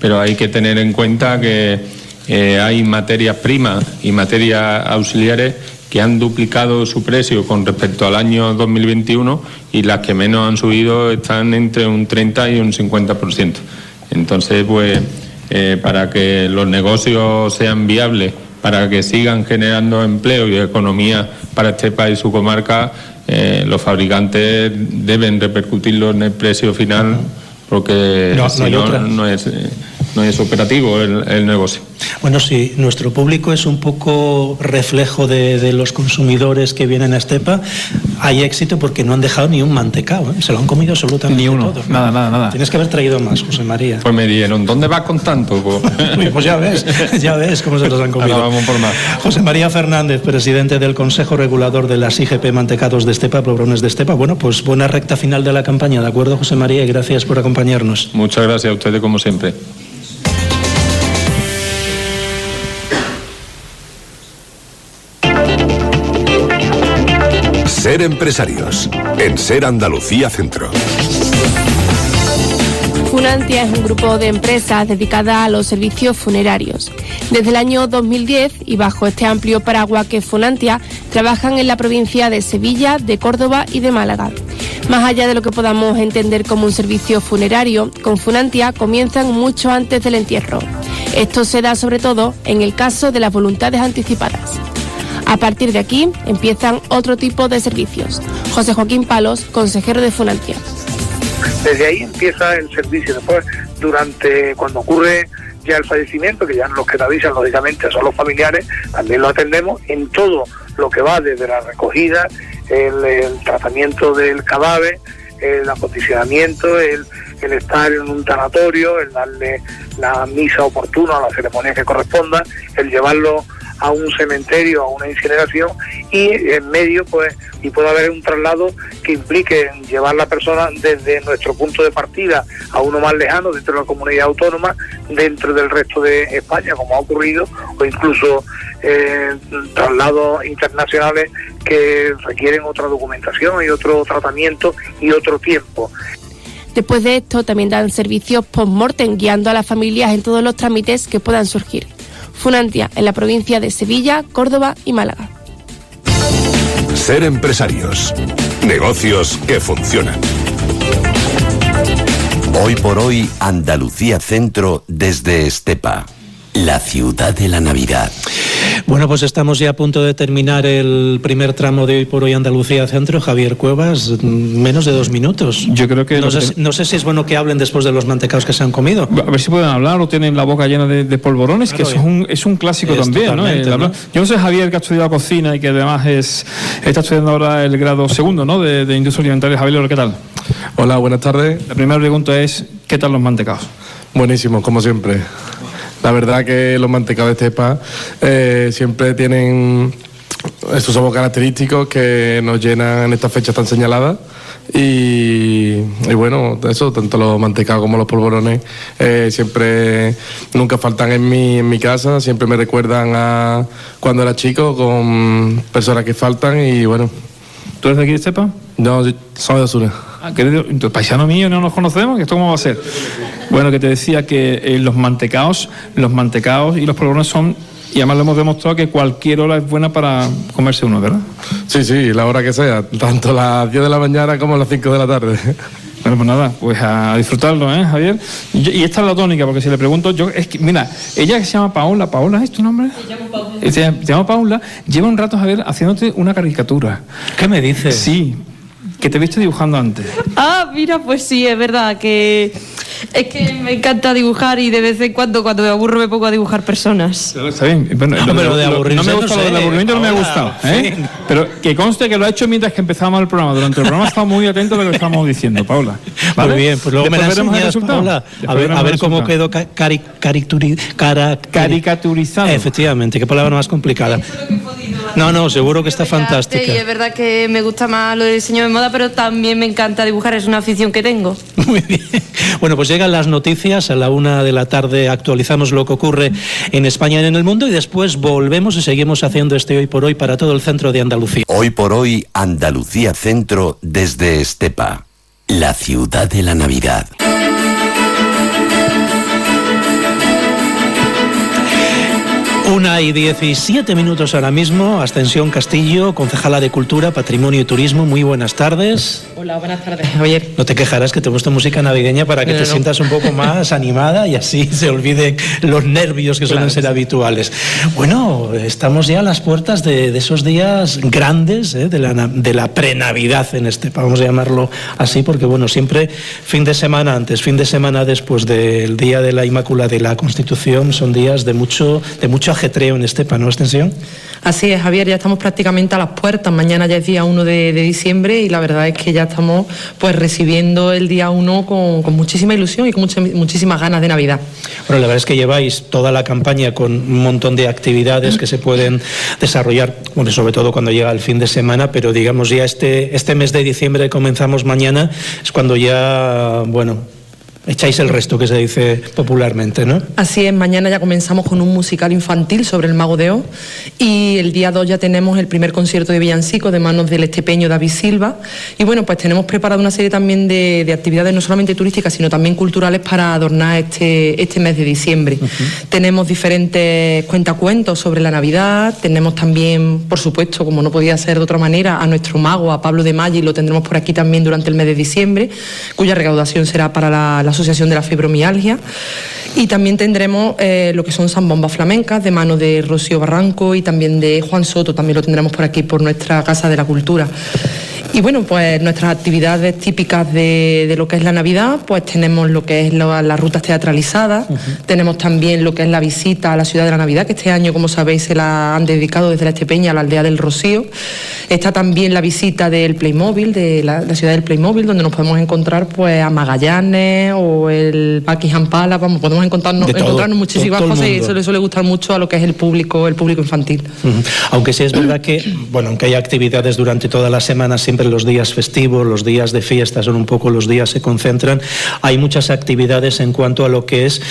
pero hay que tener en cuenta que eh, hay materias primas y materias auxiliares que han duplicado su precio con respecto al año dos mil veintiuno, y las que menos han subido están entre un treinta y un cincuenta por ciento. Entonces, pues, eh, para que los negocios sean viables, para que sigan generando empleo y economía para Estepa y su comarca, eh, los fabricantes deben repercutirlo en el precio final, porque no, si no, no, no es... Eh, no es operativo el, el negocio. Bueno, si nuestro público es un poco reflejo de, de los consumidores que vienen a Estepa, hay éxito porque no han dejado ni un mantecao, ¿eh? Se lo han comido absolutamente ni uno, todo. Nada, nada, nada. Tienes que haber traído más, José María. Pues me dijeron, ¿dónde vas con tanto? Uy, pues ya ves, ya ves cómo se los han comido. Ahora vamos por más. José María Fernández, presidente del Consejo Regulador de las I G P Mantecados de Estepa, Polvorones de Estepa. Bueno, pues buena recta final de la campaña, ¿de acuerdo, José María? Y gracias por acompañarnos. Muchas gracias a ustedes, como siempre. Ser empresarios, en Ser Andalucía Centro. Funantia es un grupo de empresas dedicada a los servicios funerarios. Desde el año dos mil diez y bajo este amplio paraguas que es Funantia, trabajan en la provincia de Sevilla, de Córdoba y de Málaga. Más allá de lo que podamos entender como un servicio funerario, con Funantia comienzan mucho antes del entierro. Esto se da sobre todo en el caso de las voluntades anticipadas. A partir de aquí empiezan otro tipo de servicios. José Joaquín Palos, consejero de Funantia. Desde ahí empieza el servicio. Después, durante cuando ocurre ya el fallecimiento, que ya los que nos avisan lógicamente son los familiares, también lo atendemos en todo lo que va desde la recogida, el, el tratamiento del cadáver, el acondicionamiento, el, el estar en un tanatorio, el darle la misa oportuna, la ceremonia que corresponda, el llevarlo a un cementerio, a una incineración, y en medio pues y puede haber un traslado que implique llevar la persona desde nuestro punto de partida a uno más lejano dentro de la comunidad autónoma, dentro del resto de España, como ha ocurrido, o incluso eh, traslados internacionales que requieren otra documentación y otro tratamiento y otro tiempo. Después de esto también dan servicios post-mortem, guiando a las familias en todos los trámites que puedan surgir. Funantia, en la provincia de Sevilla, Córdoba y Málaga. Ser empresarios. Negocios que funcionan. Hoy por hoy, Andalucía Centro desde Estepa, la ciudad de la Navidad. Bueno, pues estamos ya a punto de terminar el primer tramo de Hoy por Hoy Andalucía Centro. Javier Cuevas, menos de dos minutos. Yo creo que... No, sé, no sé si es bueno que hablen después de los mantecaos que se han comido. A ver si pueden hablar o tienen la boca llena de, de polvorones, claro, que eso es un, es un clásico es también, ¿no? El, ¿no? Yo no sé, Javier, que ha estudiado cocina y que además es está estudiando ahora el grado segundo, ¿no? De, de Industria Alimentaria. Javier, ¿qué tal? Hola, buenas tardes. La primera pregunta es, ¿qué tal los mantecaos? Buenísimos, como siempre. La verdad que los mantecaos de Estepa eh, siempre tienen estos sabores característicos que nos llenan en estas fechas tan señaladas. Y, y bueno, eso, tanto los mantecaos como los polvorones eh, siempre, nunca faltan en mi, en mi casa, siempre me recuerdan a cuando era chico, con personas que faltan. Y bueno. ¿Tú eres de aquí de Estepa? No, soy de Osuna. Ah, querido, paisano mío, no nos conocemos, ¿esto cómo va a ser? Bueno, que te decía que eh, los mantecaos, los mantecaos y los polvorones son, y además lo hemos demostrado, que cualquier hora es buena para comerse uno, ¿verdad? Sí, sí, la hora que sea, tanto las diez de la mañana como las cinco de la tarde. Bueno, pues nada, pues a disfrutarlo, ¿eh, Javier? Y, y esta es la tónica, porque si le pregunto, yo, es que, mira, ella que se llama Paula, ¿Paula es tu nombre? Se llama Paula. Se, se llama Paula, lleva un rato, Javier, haciéndote una caricatura. ¿Qué me dices? Sí, que te viste dibujando antes. Ah, mira, pues sí, es verdad que es que me encanta dibujar y de vez en cuando, cuando me aburro, me pongo a dibujar personas. Está bien. Bueno, no, lo, pero de lo, no me gusta, lo del aburrimiento, no me ha gustado. ¿eh? Sí. Pero que conste que lo ha hecho mientras que empezábamos el programa. Durante el programa estaba muy atento a lo que estábamos diciendo, Paula. ¿Vale? Muy bien, pues luego me la enseñas, Paula. A ver, a ver cómo quedó cari, caricaturi, cara, caricaturizado. Efectivamente, qué palabra más complicada. No, no, seguro que está fantástica. Y es verdad que me gusta más lo del diseño de moda, pero también me encanta dibujar, es una afición que tengo. Muy bien. Bueno, pues llegan las noticias, a la una de la tarde actualizamos lo que ocurre en España y en el mundo y después volvemos y seguimos haciendo este Hoy por Hoy para todo el centro de Andalucía. Hoy por Hoy Andalucía Centro desde Estepa, la ciudad de la Navidad. y diecisiete minutos ahora mismo. Ascensión Castillo, concejala de Cultura, Patrimonio y Turismo. Muy buenas tardes. Hola, buenas tardes, Javier. No te quejarás que te he puesto música navideña para que no, te no. sientas un poco más animada y así se olviden los nervios que suelen claro. ser habituales. Bueno, estamos ya a las puertas de, de esos días grandes, ¿eh? de la, de la pre-Navidad en Estepa, vamos a llamarlo así, porque bueno, siempre fin de semana antes, fin de semana después del Día de la Inmaculada de la Constitución son días de mucho, de mucho ajetreo en Estepa, ¿no, Extensión? Así es, Javier, ya estamos prácticamente a las puertas. Mañana ya es día uno de, de diciembre y la verdad es que ya estamos pues recibiendo el día uno con, con muchísima ilusión y con mucha, muchísimas ganas de Navidad. Bueno, la verdad es que lleváis toda la campaña con un montón de actividades que se pueden desarrollar, bueno, sobre todo cuando llega el fin de semana, pero digamos ya este, este mes de diciembre que comenzamos mañana es cuando ya, bueno, echáis el resto, que se dice popularmente, ¿no? Así es, mañana ya comenzamos con un musical infantil sobre el Mago de Oz y el día dos ya tenemos el primer concierto de villancico de manos del estepeño David Silva y bueno, pues tenemos preparado una serie también de, de actividades no solamente turísticas sino también culturales para adornar este, este mes de diciembre. Uh-huh. Tenemos diferentes cuentacuentos sobre la Navidad, tenemos también, por supuesto, como no podía ser de otra manera, a nuestro mago, a Pablo de Maggi, lo tendremos por aquí también durante el mes de diciembre, cuya recaudación será para la, la Asociación de la Fibromialgia, y también tendremos eh, lo que son zambombas flamencas de mano de Rocío Barranco y también de Juan Soto, también lo tendremos por aquí por nuestra Casa de la Cultura. Y bueno, pues nuestras actividades típicas de, de lo que es la Navidad, pues tenemos lo que es lo, las rutas teatralizadas, uh-huh. tenemos también lo que es la visita a la Ciudad de la Navidad, que este año, como sabéis, se la han dedicado desde la Estepeña a la aldea del Rocío. Está también la visita del Playmobil, de la, la Ciudad del Playmobil, donde nos podemos encontrar pues a Magallanes o el Buckingham Palace, vamos, podemos encontrarnos, todo, encontrarnos muchísimas todo, todo cosas y eso le suele gustar mucho a lo que es el público, el público infantil. Uh-huh. Aunque sí es verdad que, bueno, aunque hay actividades durante toda la semana, siempre los días festivos, los días de fiesta son un poco los días se concentran, hay muchas actividades en cuanto a lo que es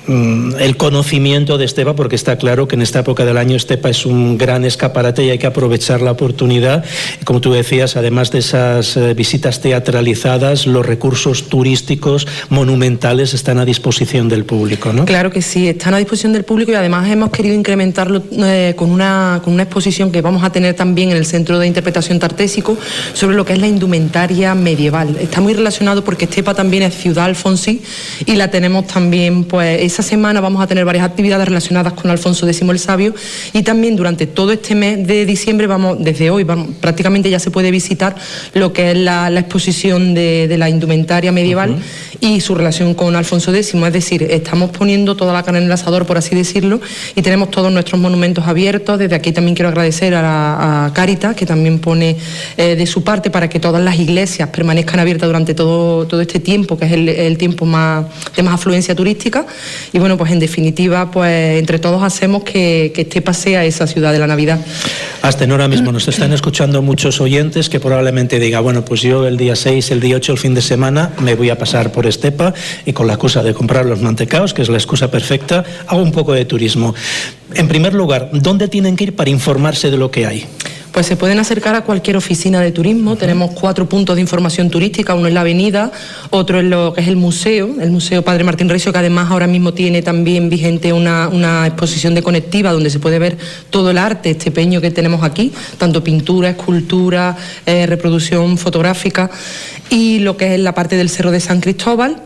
el conocimiento de Estepa, porque está claro que en esta época del año Estepa es un gran escaparate y hay que aprovechar la oportunidad. Como tú decías, además de esas eh, visitas teatralizadas, los recursos turísticos monumentales están a disposición del público, ¿no? Claro que sí, están a disposición del público y además hemos querido incrementarlo eh, con, una, con una exposición que vamos a tener también en el Centro de Interpretación Tartésico sobre lo que es la indumentaria medieval. Está muy relacionado porque Estepa también es ciudad alfonsí y la tenemos también, pues, esta semana vamos a tener varias actividades relacionadas con Alfonso X el Sabio y también durante todo este mes de diciembre, vamos, desde hoy vamos, prácticamente ya se puede visitar lo que es la, la exposición de, de la indumentaria medieval uh-huh. y su relación con Alfonso X, es decir, estamos poniendo toda la carne en el asador, por así decirlo, y tenemos todos nuestros monumentos abiertos. Desde aquí también quiero agradecer a, la, a Cáritas, que también pone eh, de su parte para que todas las iglesias permanezcan abiertas durante todo, todo este tiempo, que es el, el tiempo más, de más afluencia turística. Y bueno, pues en definitiva, pues entre todos hacemos que, que Estepa sea esa ciudad de la Navidad. Hasta ahora mismo nos están escuchando muchos oyentes que probablemente digan, bueno, pues yo el día seis, el día ocho, el fin de semana, me voy a pasar por Estepa y con la excusa de comprar los mantecaos, que es la excusa perfecta, hago un poco de turismo. En primer lugar, ¿dónde tienen que ir para informarse de lo que hay? Pues se pueden acercar a cualquier oficina de turismo. Uh-huh. Tenemos cuatro puntos de información turística, uno es la avenida, otro es lo que es el museo, el Museo Padre Martín Recio, que además ahora mismo tiene también vigente una, una exposición de conectiva donde se puede ver todo el arte estepeño que tenemos aquí, tanto pintura, escultura, eh, reproducción fotográfica, y lo que es la parte del Cerro de San Cristóbal.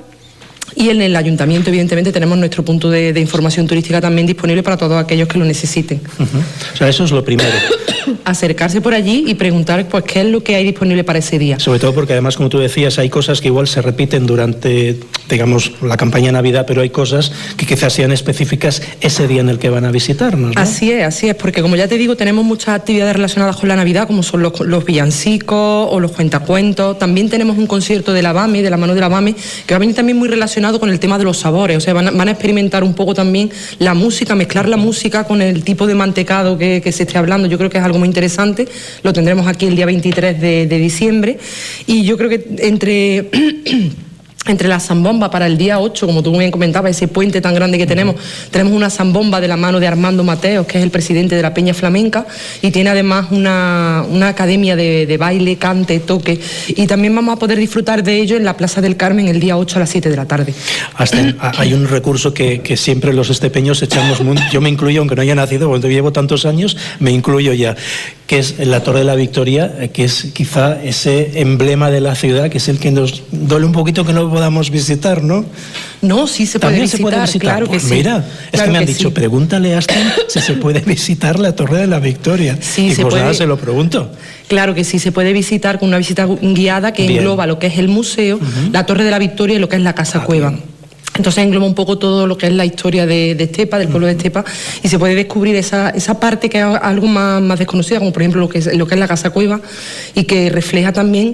Y en el ayuntamiento, evidentemente, tenemos nuestro punto de, de información turística también disponible para todos aquellos que lo necesiten. Uh-huh. O sea, eso es lo primero. Acercarse por allí y preguntar pues qué es lo que hay disponible para ese día. Sobre todo porque además, como tú decías, hay cosas que igual se repiten durante, digamos, la campaña de Navidad, pero hay cosas que quizás sean específicas ese día en el que van a visitarnos, ¿no? Así es, así es, porque como ya te digo, tenemos muchas actividades relacionadas con la Navidad, como son los, los villancicos o los cuentacuentos. También tenemos un concierto de la BAME, de la mano de la BAME, que va a venir también muy relacionado con el tema de los sabores, o sea, van a, van a experimentar un poco también la música, mezclar la música con el tipo de mantecado que, que se esté hablando. Yo creo que es algo muy interesante, lo tendremos aquí el día veintitrés de, de diciembre, y yo creo que entre entre la zambomba para el día ocho, como tú bien comentabas, ese puente tan grande que tenemos, tenemos una zambomba de la mano de Armando Mateos, que es el presidente de la Peña Flamenca, y tiene además una, una academia de, de baile, cante, toque, y también vamos a poder disfrutar de ello en la Plaza del Carmen el día ocho a las siete de la tarde. Hasta hay un recurso que, que siempre los estepeños echamos, yo me incluyo, aunque no haya nacido, cuando llevo tantos años, me incluyo ya, que es la Torre de la Victoria, que es quizá ese emblema de la ciudad, que es el que nos duele un poquito que no podamos visitar, ¿no? No, sí se puede, visitar, se puede visitar, claro pues que sí. Mira, es claro que me han que dicho, sí. pregúntale a Aston si se puede visitar la Torre de la Victoria. Sí, y se pues puede. nada, se lo pregunto. Claro que sí, se puede visitar con una visita guiada que Bien. engloba lo que es el museo, uh-huh. la Torre de la Victoria y lo que es la Casa ah, Cueva. Bien. Entonces engloba un poco todo lo que es la historia de, de Estepa, del pueblo de Estepa, y se puede descubrir esa, esa parte que es algo más, más desconocida, como por ejemplo lo que es, lo que es la Casa Cueva, y que refleja también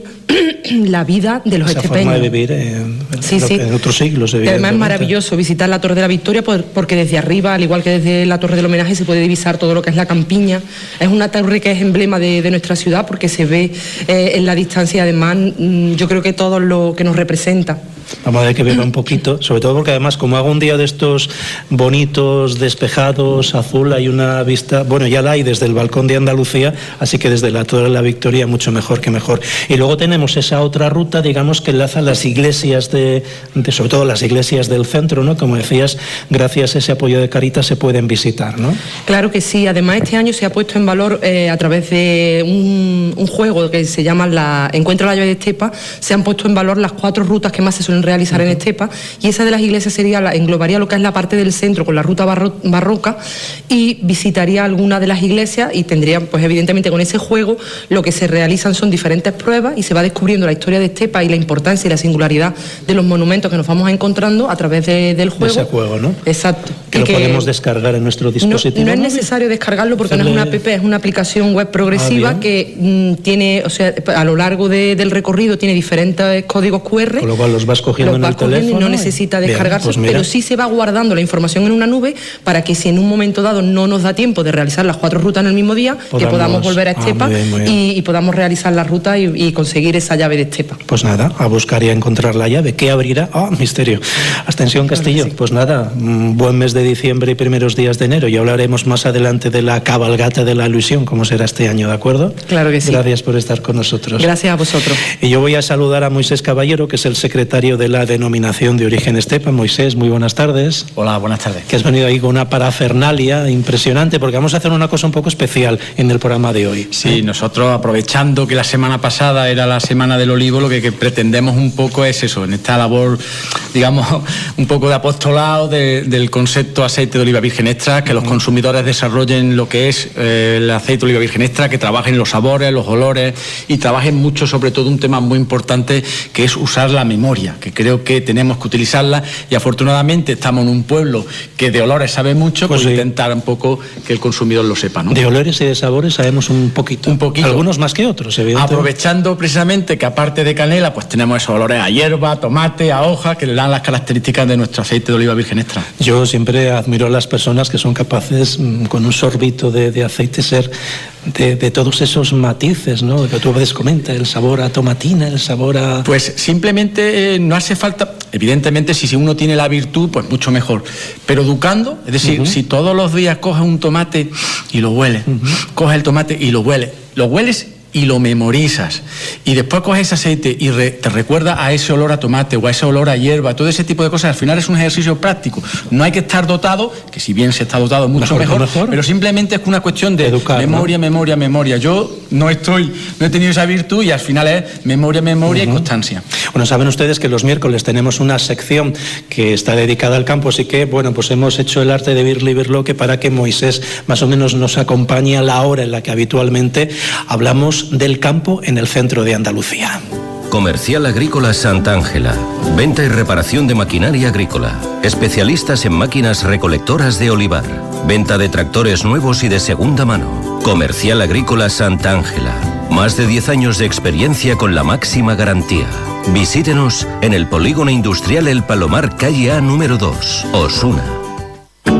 la vida de los esa estepeños. Forma de vivir en, sí, en, sí. en otros siglos. Y además es maravilloso visitar la Torre de la Victoria porque desde arriba, al igual que desde la Torre del Homenaje, se puede divisar todo lo que es la campiña. Es una torre que es emblema de, de nuestra ciudad porque se ve eh, en la distancia, además yo creo que todo lo que nos representa. Vamos a ver que beba un poquito, sobre todo porque además como hago un día de estos bonitos, despejados, azul, hay una vista, bueno, ya la hay desde el balcón de Andalucía, así que desde la Torre de la Victoria mucho mejor que mejor. Y luego tenemos esa otra ruta, digamos, que enlaza las iglesias de, de sobre todo las iglesias del centro, ¿no? Como decías, gracias a ese apoyo de Caritas se pueden visitar, ¿no? Claro que sí, además este año se ha puesto en valor eh, a través de un, un juego que se llama la Encuentro a la llave de Estepa, se han puesto en valor las cuatro rutas que más se suelen realizar uh-huh. en Estepa, y esa de las iglesias sería la, englobaría lo que es la parte del centro con la ruta barro, barroca, y visitaría alguna de las iglesias y tendría, pues evidentemente con ese juego lo que se realizan son diferentes pruebas y se va descubriendo la historia de Estepa y la importancia y la singularidad de los monumentos que nos vamos encontrando a través de, del juego. De ese juego, ¿no? Exacto. Que y lo que podemos descargar en nuestro dispositivo. No, no es necesario descargarlo porque Hacerle... no es una app, es una aplicación web progresiva ah, que mm, tiene, o sea, a lo largo de, del recorrido tiene diferentes códigos cu erre. Con lo cual los vas cogiendo los en vas el cogiendo teléfono. Y no necesita descargarse, Bien, pues pero sí se va guardando la información en una nube para que si en un momento dado no nos da tiempo de realizar las cuatro rutas en el mismo día, podamos, que podamos volver a Estepa ah, muy bien, muy bien. Y, y podamos realizar la ruta y, y conseguir esa llave de Estepa. Pues nada, a buscar y a encontrar la llave. ¿Qué abrirá? Ah, oh, misterio. Ascensión Castillo. Sí. Pues nada, buen mes de diciembre y primeros días de enero. Ya hablaremos más adelante de la cabalgata de la ilusión, cómo será este año, ¿de acuerdo? Claro que sí. Gracias por estar con nosotros. Gracias a vosotros. Y yo voy a saludar a Moisés Caballero, que es el secretario de la denominación de origen Estepa. Moisés, muy buenas tardes. Hola, buenas tardes. Que has venido ahí con una parafernalia impresionante, porque vamos a hacer una cosa un poco especial en el programa de hoy. Sí, nosotros aprovechando que la semana pasada era la Semana del Olivo, lo que, que pretendemos un poco es eso, en esta labor, digamos, un poco de apostolado de, del concepto aceite de oliva virgen extra, que los consumidores desarrollen lo que es eh, el aceite de oliva virgen extra, que trabajen los sabores, los olores y trabajen mucho, sobre todo un tema muy importante que es usar la memoria, que creo que tenemos que utilizarla y afortunadamente estamos en un pueblo que de olores sabe mucho, pues, pues sí. intentar un poco que el consumidor lo sepa, ¿no? De olores y de sabores sabemos un poquito. Un poquito. Algunos más que otros, evidentemente. Aprovechando precisamente que aparte de canela, pues tenemos esos olores a hierba, tomate, a hoja, que le dan las características de nuestro aceite de oliva virgen extra. Yo siempre admiro a las personas que son capaces, con un sorbito de, de aceite, ser de, de todos esos matices, ¿no? Que tú a veces comentas, el sabor a tomatina, el sabor a... Pues simplemente eh, no hace falta, evidentemente si, si uno tiene la virtud, pues mucho mejor, pero educando, es decir, uh-huh. si todos los días coges un tomate y lo hueles, uh-huh. coges el tomate y lo hueles, lo hueles y lo memorizas, y después coges ese aceite y re, te recuerda a ese olor a tomate o a ese olor a hierba, todo ese tipo de cosas, al final es un ejercicio práctico. No hay que estar dotado, que si bien se está dotado mucho mejor, mejor, mejor. pero simplemente es una cuestión de educar, memoria, ¿no? memoria, memoria. Yo no estoy, no he tenido esa virtud y al final es memoria, memoria uh-huh. y constancia. Bueno, saben ustedes que los miércoles tenemos una sección que está dedicada al campo, así que, bueno, pues hemos hecho el arte de Birli Birloque para que Moisés más o menos nos acompañe a la hora en la que habitualmente hablamos del campo en el centro de Andalucía. Comercial Agrícola Santa Ángela. Venta y reparación de maquinaria agrícola. Especialistas en máquinas recolectoras de olivar. Venta de tractores nuevos y de segunda mano. Comercial Agrícola Santa Ángela. Más de diez años de experiencia con la máxima garantía. Visítenos en el Polígono Industrial El Palomar, calle A número dos, Osuna.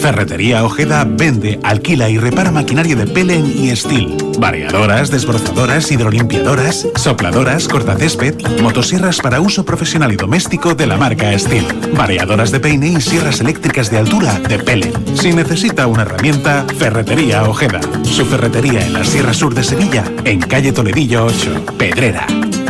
Ferretería Ojeda vende, alquila y repara maquinaria de Pelen y Steel. Variadoras, desbrozadoras, hidrolimpiadoras, sopladoras, cortacésped, motosierras para uso profesional y doméstico de la marca Steel. Variadoras de peine y sierras eléctricas de altura de Pelen. Si necesita una herramienta, Ferretería Ojeda. Su ferretería en la Sierra Sur de Sevilla, en calle Toledillo ocho, Pedrera.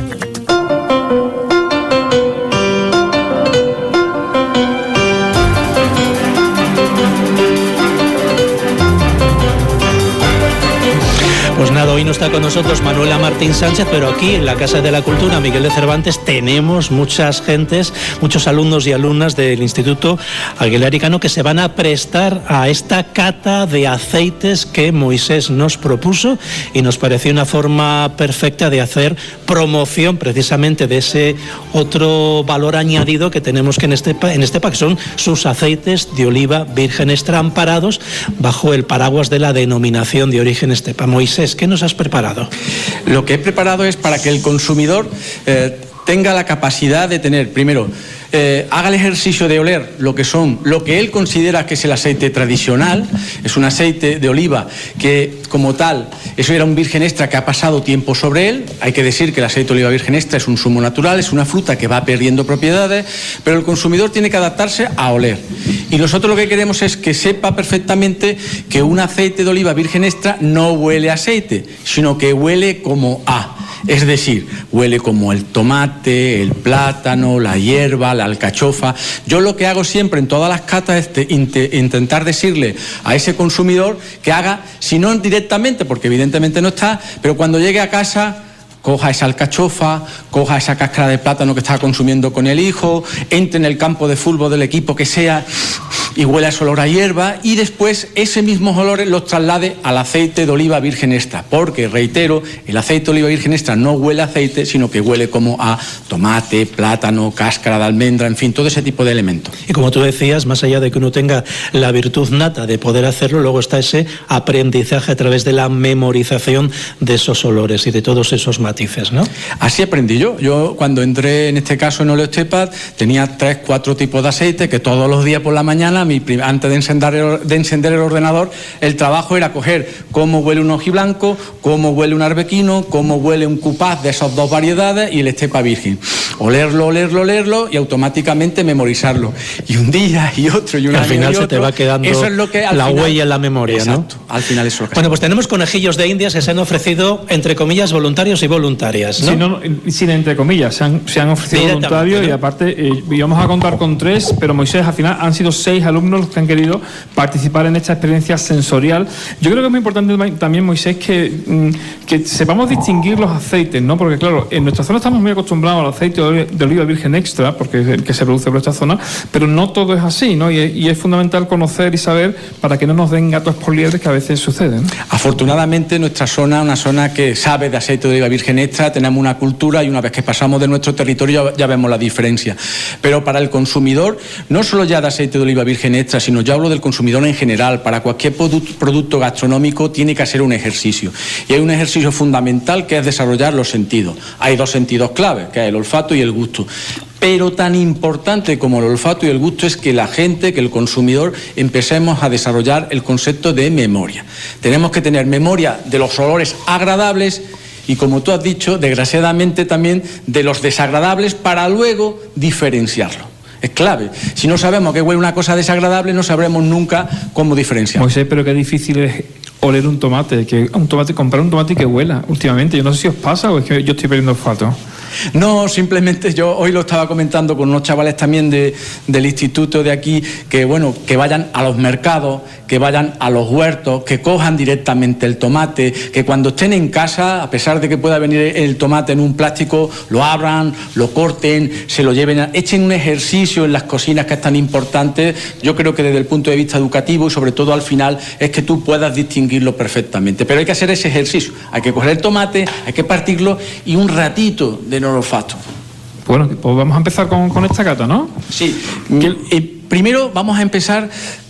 Pues nada, hoy no está con nosotros Manuela Martín Sánchez, pero aquí en la Casa de la Cultura Miguel de Cervantes tenemos muchas gentes, muchos alumnos y alumnas del Instituto Aguilaricano que se van a prestar a esta cata de aceites que Moisés nos propuso y nos pareció una forma perfecta de hacer promoción precisamente de ese otro valor añadido que tenemos que en Estepa, en Estepa, que son sus aceites de oliva virgen extra amparados bajo el paraguas de la denominación de origen Estepa. Moisés, ¿qué nos has preparado? Lo que he preparado es para que el consumidor eh, tenga la capacidad de tener, primero, eh, haga el ejercicio de oler lo que son, lo que él considera que es el aceite tradicional. Es un aceite de oliva que, como tal, eso era un virgen extra que ha pasado tiempo sobre él. Hay que decir que el aceite de oliva virgen extra es un zumo natural, es una fruta que va perdiendo propiedades, pero el consumidor tiene que adaptarse a oler. Y nosotros lo que queremos es que sepa perfectamente que un aceite de oliva virgen extra no huele a aceite, sino que huele como a. Es decir, huele como el tomate, el plátano, la hierba, la alcachofa. Yo lo que hago siempre en todas las catas es de int- intentar decirle a ese consumidor que haga, si no directamente, porque evidentemente no está, pero cuando llegue a casa, coja esa alcachofa, coja esa cáscara de plátano que está consumiendo con el hijo, entre en el campo de fútbol del equipo que sea y huela ese olor a hierba, y después ese mismos olores los traslade al aceite de oliva virgen extra, porque, reitero, el aceite de oliva virgen extra no huele a aceite, sino que huele como a tomate, plátano, cáscara de almendra, en fin, todo ese tipo de elementos. Y como tú decías, más allá de que uno tenga la virtud nata de poder hacerlo, luego está ese aprendizaje a través de la memorización de esos olores y de todos esos matices, ¿no? Así aprendí yo. Yo cuando entré en este caso en Oleostepa tenía tres, cuatro tipos de aceite que todos los días por la mañana, mi, antes de encender, el, de encender el ordenador, el trabajo era coger cómo huele un ojiblanco, cómo huele un arbequino, cómo huele un cupaz de esas dos variedades y el Estepa virgen. Olerlo, olerlo, olerlo y automáticamente memorizarlo. Y un día y otro y un al año final y se otro, te va quedando eso es lo que al la final, huella en la memoria, exacto, ¿no? Al final eso es lo que Bueno, pues tenemos conejillos de Indias que se han ofrecido, entre comillas, voluntarios y voluntarias, ¿no? Sí, no, no, sin entre comillas, se han, se han ofrecido voluntarios, ¿no? Y aparte eh, íbamos a contar con tres, pero Moisés, al final han sido seis alumnos los que han querido participar en esta experiencia sensorial. Yo creo que es muy importante también, Moisés, que, que sepamos distinguir los aceites, ¿no? Porque claro, en nuestra zona estamos muy acostumbrados al aceite de oliva virgen extra, porque es el que se produce por esta zona, pero no todo es así, ¿no? Y es, y es fundamental conocer y saber para que no nos den gatos por liebre, que a veces sucede, ¿no? Afortunadamente nuestra zona es una zona que sabe de aceite de oliva virgen extra, tenemos una cultura y una vez que pasamos de nuestro territorio ya, ya vemos la diferencia. Pero para el consumidor, no solo ya de aceite de oliva virgen extra, sino ya hablo del consumidor en general, para cualquier produ- producto gastronómico tiene que hacer un ejercicio. Y hay un ejercicio fundamental que es desarrollar los sentidos. Hay dos sentidos claves, que es el olfato y el gusto. Pero tan importante como el olfato y el gusto es que la gente, que el consumidor, empecemos a desarrollar el concepto de memoria. Tenemos que tener memoria de los olores agradables y, como tú has dicho, desgraciadamente también de los desagradables para luego diferenciarlo. Es clave. Si no sabemos que huele una cosa desagradable, no sabremos nunca cómo diferenciarlo. Moisés, pero qué difícil es oler un tomate, que un tomate, comprar un tomate que huela últimamente. Yo no sé si os pasa o es que yo estoy perdiendo olfato. No, simplemente yo hoy lo estaba comentando con unos chavales también de, del instituto de aquí, que bueno, que vayan a los mercados, que vayan a los huertos, que cojan directamente el tomate, que cuando estén en casa, a pesar de que pueda venir el tomate en un plástico, lo abran, lo corten, se lo lleven, echen un ejercicio en las cocinas que es tan importante. Yo creo que desde el punto de vista educativo y sobre todo al final es que tú puedas distinguirlo perfectamente. Pero hay que hacer ese ejercicio, hay que coger el tomate, hay que partirlo y un ratito de olfato. Bueno, pues vamos a empezar con, con esta cata, ¿no? Sí. Eh, primero vamos a empezar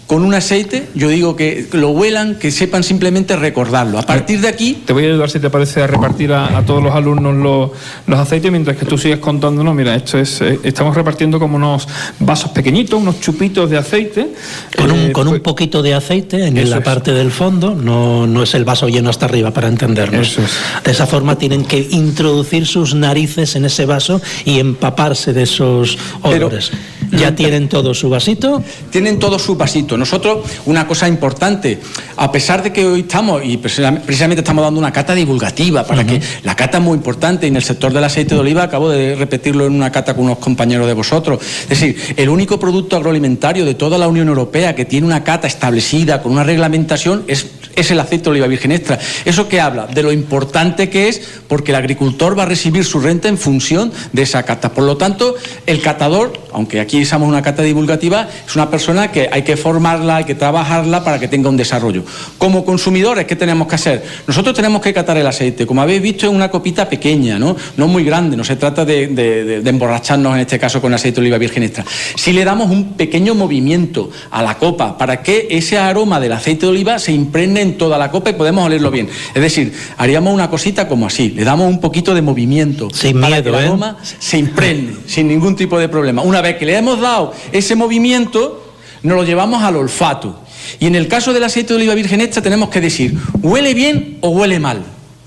con un aceite, yo digo que lo huelan, que sepan simplemente recordarlo. A partir de aquí... Te voy a ayudar, si te parece, a repartir a, a todos los alumnos los, los aceites, mientras que tú sigues contándonos. Mira, esto es, eh, estamos repartiendo como unos vasos pequeñitos, unos chupitos de aceite. Con, un, eh, con pues, un poquito de aceite en la es. parte del fondo, no, no es el vaso lleno hasta arriba, para entendernos. Eso es. De esa forma tienen que introducir sus narices en ese vaso y empaparse de esos olores. Pero, ¿ya tienen todo su vasito? Tienen todo su vasito. Nosotros, una cosa importante, a pesar de que hoy estamos, y precisamente estamos dando una cata divulgativa, para uh-huh. que la cata es muy importante, y en el sector del aceite de oliva acabo de repetirlo en una cata con unos compañeros de vosotros. Es decir, el único producto agroalimentario de toda la Unión Europea que tiene una cata establecida con una reglamentación es, es el aceite de oliva virgen extra. ¿Eso qué habla? De lo importante que es, porque el agricultor va a recibir su renta en función de esa cata. Por lo tanto, el catador, aunque aquí estamos en una cata divulgativa, es una persona que hay que formarla, hay que trabajarla para que tenga un desarrollo. Como consumidores, ¿qué tenemos que hacer? Nosotros tenemos que catar el aceite. Como habéis visto, es una copita pequeña, ¿no? No muy grande, no se trata de, de, de, de emborracharnos en este caso con aceite de oliva virgen extra. Si le damos un pequeño movimiento a la copa para que ese aroma del aceite de oliva se impregne en toda la copa y podemos olerlo bien. Es decir, haríamos una cosita como así, le damos un poquito de movimiento sin para miedo, que el ¿eh? aroma se impregne sin ningún tipo de problema. Una vez que le hemos dado ese movimiento, nos lo llevamos al olfato. Y en el caso del aceite de oliva virgen extra tenemos que decir, ¿huele bien o huele mal?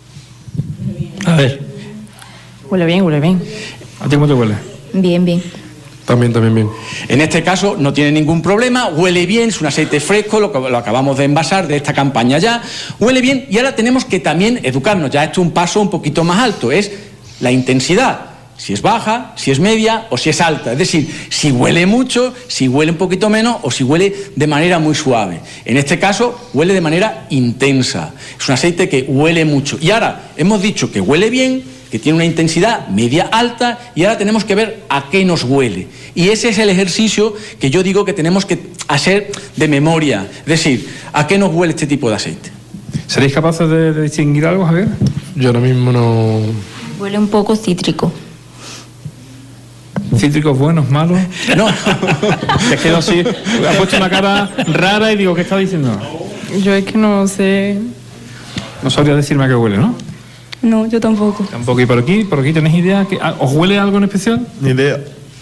A ver. Huele bien, huele bien. ¿A ti cómo te huele? Bien, bien. También, también bien. En este caso no tiene ningún problema, huele bien, es un aceite fresco, lo, lo acabamos de envasar de esta campaña ya, huele bien, y ahora tenemos que también educarnos, ya esto es un paso un poquito más alto, es la intensidad. Si es baja, si es media o si es alta. Es decir, si huele mucho, si huele un poquito menos o si huele de manera muy suave. En este caso, huele de manera intensa. Es un aceite que huele mucho. Y ahora, hemos dicho que huele bien, que tiene una intensidad media alta, y ahora tenemos que ver a qué nos huele. Y ese es el ejercicio que yo digo que tenemos que hacer de memoria. Es decir, ¿a qué nos huele este tipo de aceite? ¿Seréis capaces de, de distinguir algo, Javier? Yo ahora mismo no... Huele un poco cítrico. ¿Cítricos buenos, malos? No. Te quedo así, ha puesto una cara rara y digo, ¿qué está diciendo? Yo es que no sé. No sabría decirme a qué huele, ¿no? No, yo tampoco. Tampoco. ¿Y por aquí? ¿Por aquí tenéis idea? ¿Os huele algo en especial? Ni idea.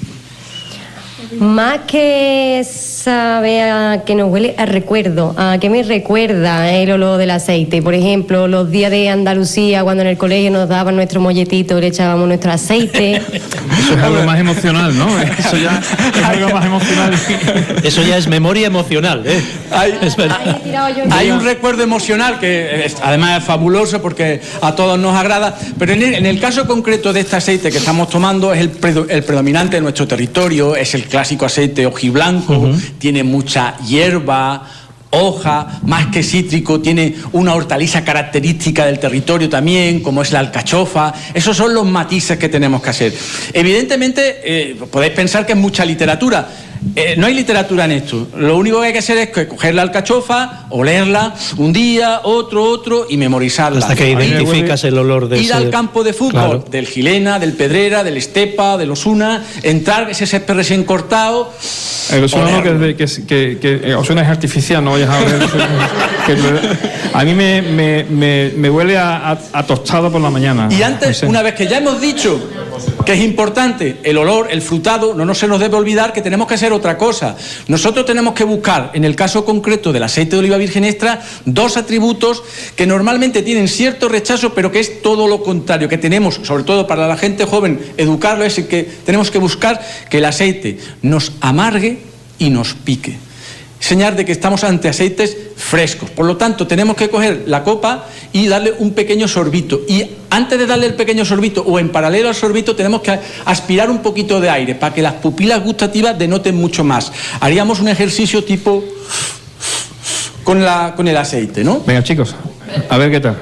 Más que sabe a que nos huele a recuerdo, a qué me recuerda el olor del aceite. Por ejemplo, los días de Andalucía, cuando en el colegio nos daban nuestro molletito y le echábamos nuestro aceite. Eso es algo más emocional, ¿no? Eso ya es algo más emocional. Eso ya es memoria emocional, ¿eh? Hay, es verdad. Hay un recuerdo emocional que es, además es fabuloso porque a todos nos agrada, pero en el, en el caso concreto de este aceite que estamos tomando es el, predo, el predominante de nuestro territorio, es el clásico aceite hojiblanco, uh-huh. Tiene mucha hierba, hoja, más que cítrico, tiene una hortaliza característica del territorio también, como es la alcachofa. Esos son los matices que tenemos que hacer. Evidentemente, eh, podéis pensar que es mucha literatura. Eh, no hay literatura en esto. Lo único que hay que hacer es que coger la alcachofa, olerla un día, otro, otro y memorizarla. Hasta que identificas el olor de ir ese... al campo de fútbol, claro. Del Gilena, del Pedrera, del Estepa, del Osuna, entrar ese césped recién cortado. El Osuna no, que, que, que, que, que Osuna es artificial, no vayas a ver. que, a mí me, me, me, me huele a, a, a tostado por la mañana. Y antes, no sé. Una vez que ya hemos dicho que es importante el olor, el frutado, no, no se nos debe olvidar que tenemos que hacer otra cosa. Nosotros tenemos que buscar, en el caso concreto del aceite de oliva virgen extra, dos atributos que normalmente tienen cierto rechazo, pero que es todo lo contrario, que tenemos, sobre todo para la gente joven, educarlo, es que tenemos que buscar que el aceite nos amargue y nos pique. Señal de que estamos ante aceites frescos. Por lo tanto, tenemos que coger la copa y darle un pequeño sorbito. Y antes de darle el pequeño sorbito, o en paralelo al sorbito, tenemos que aspirar un poquito de aire para que las pupilas gustativas denoten mucho más. Haríamos un ejercicio tipo con, la, con el aceite, ¿no? Venga, chicos, a ver qué tal.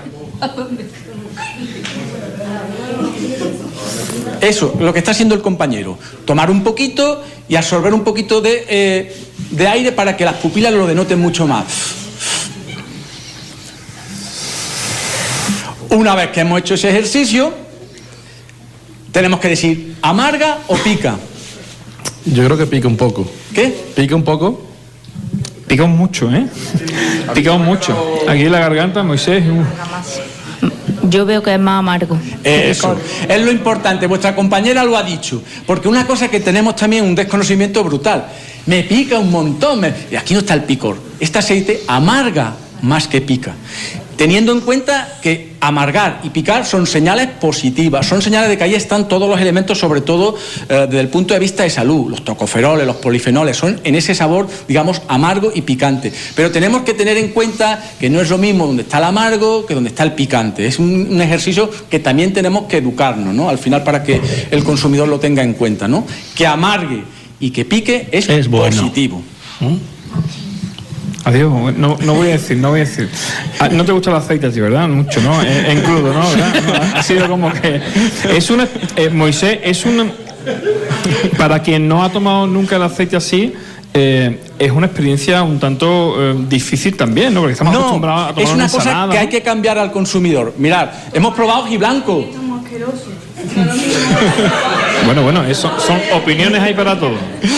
Eso, lo que está haciendo el compañero. Tomar un poquito y absorber un poquito de, eh, de aire para que las pupilas lo denoten mucho más. Una vez que hemos hecho ese ejercicio, tenemos que decir, ¿amarga o pica? Yo creo que pica un poco. ¿Qué? ¿Pica un poco? Picamos mucho, ¿eh? Picamos mucho. Aquí en la garganta, Moisés. Uh. Yo veo que es más amargo. Eso, es lo importante, vuestra compañera lo ha dicho, porque una cosa que tenemos también un desconocimiento brutal, me pica un montón, me... y aquí no está el picor, este aceite amarga más que pica, teniendo en cuenta que amargar y picar son señales positivas, son señales de que ahí están todos los elementos, sobre todo eh, desde el punto de vista de salud, los tocoferoles, los polifenoles, son en ese sabor, digamos, amargo y picante. Pero tenemos que tener en cuenta que no es lo mismo donde está el amargo que donde está el picante. Es un, un ejercicio que también tenemos que educarnos, ¿no? Al final, para que el consumidor lo tenga en cuenta, ¿no? Que amargue y que pique es, es bueno. Positivo. ¿Mm? Adiós, no, no voy a decir, no voy a decir. No te gusta el aceite así, ¿verdad? Mucho, ¿no? En, en crudo, ¿no? ¿Verdad? No, ha sido como que... Es una... Eh, Moisés, es una... Para quien no ha tomado nunca el aceite así, eh, es una experiencia un tanto eh, difícil también, ¿no? Porque estamos no, acostumbrados a tomar es una, una cosa ensalada, que ¿no? hay que cambiar al consumidor. Mirad, hemos probado Giblanco. Bueno, bueno, eso son opiniones ahí para todo.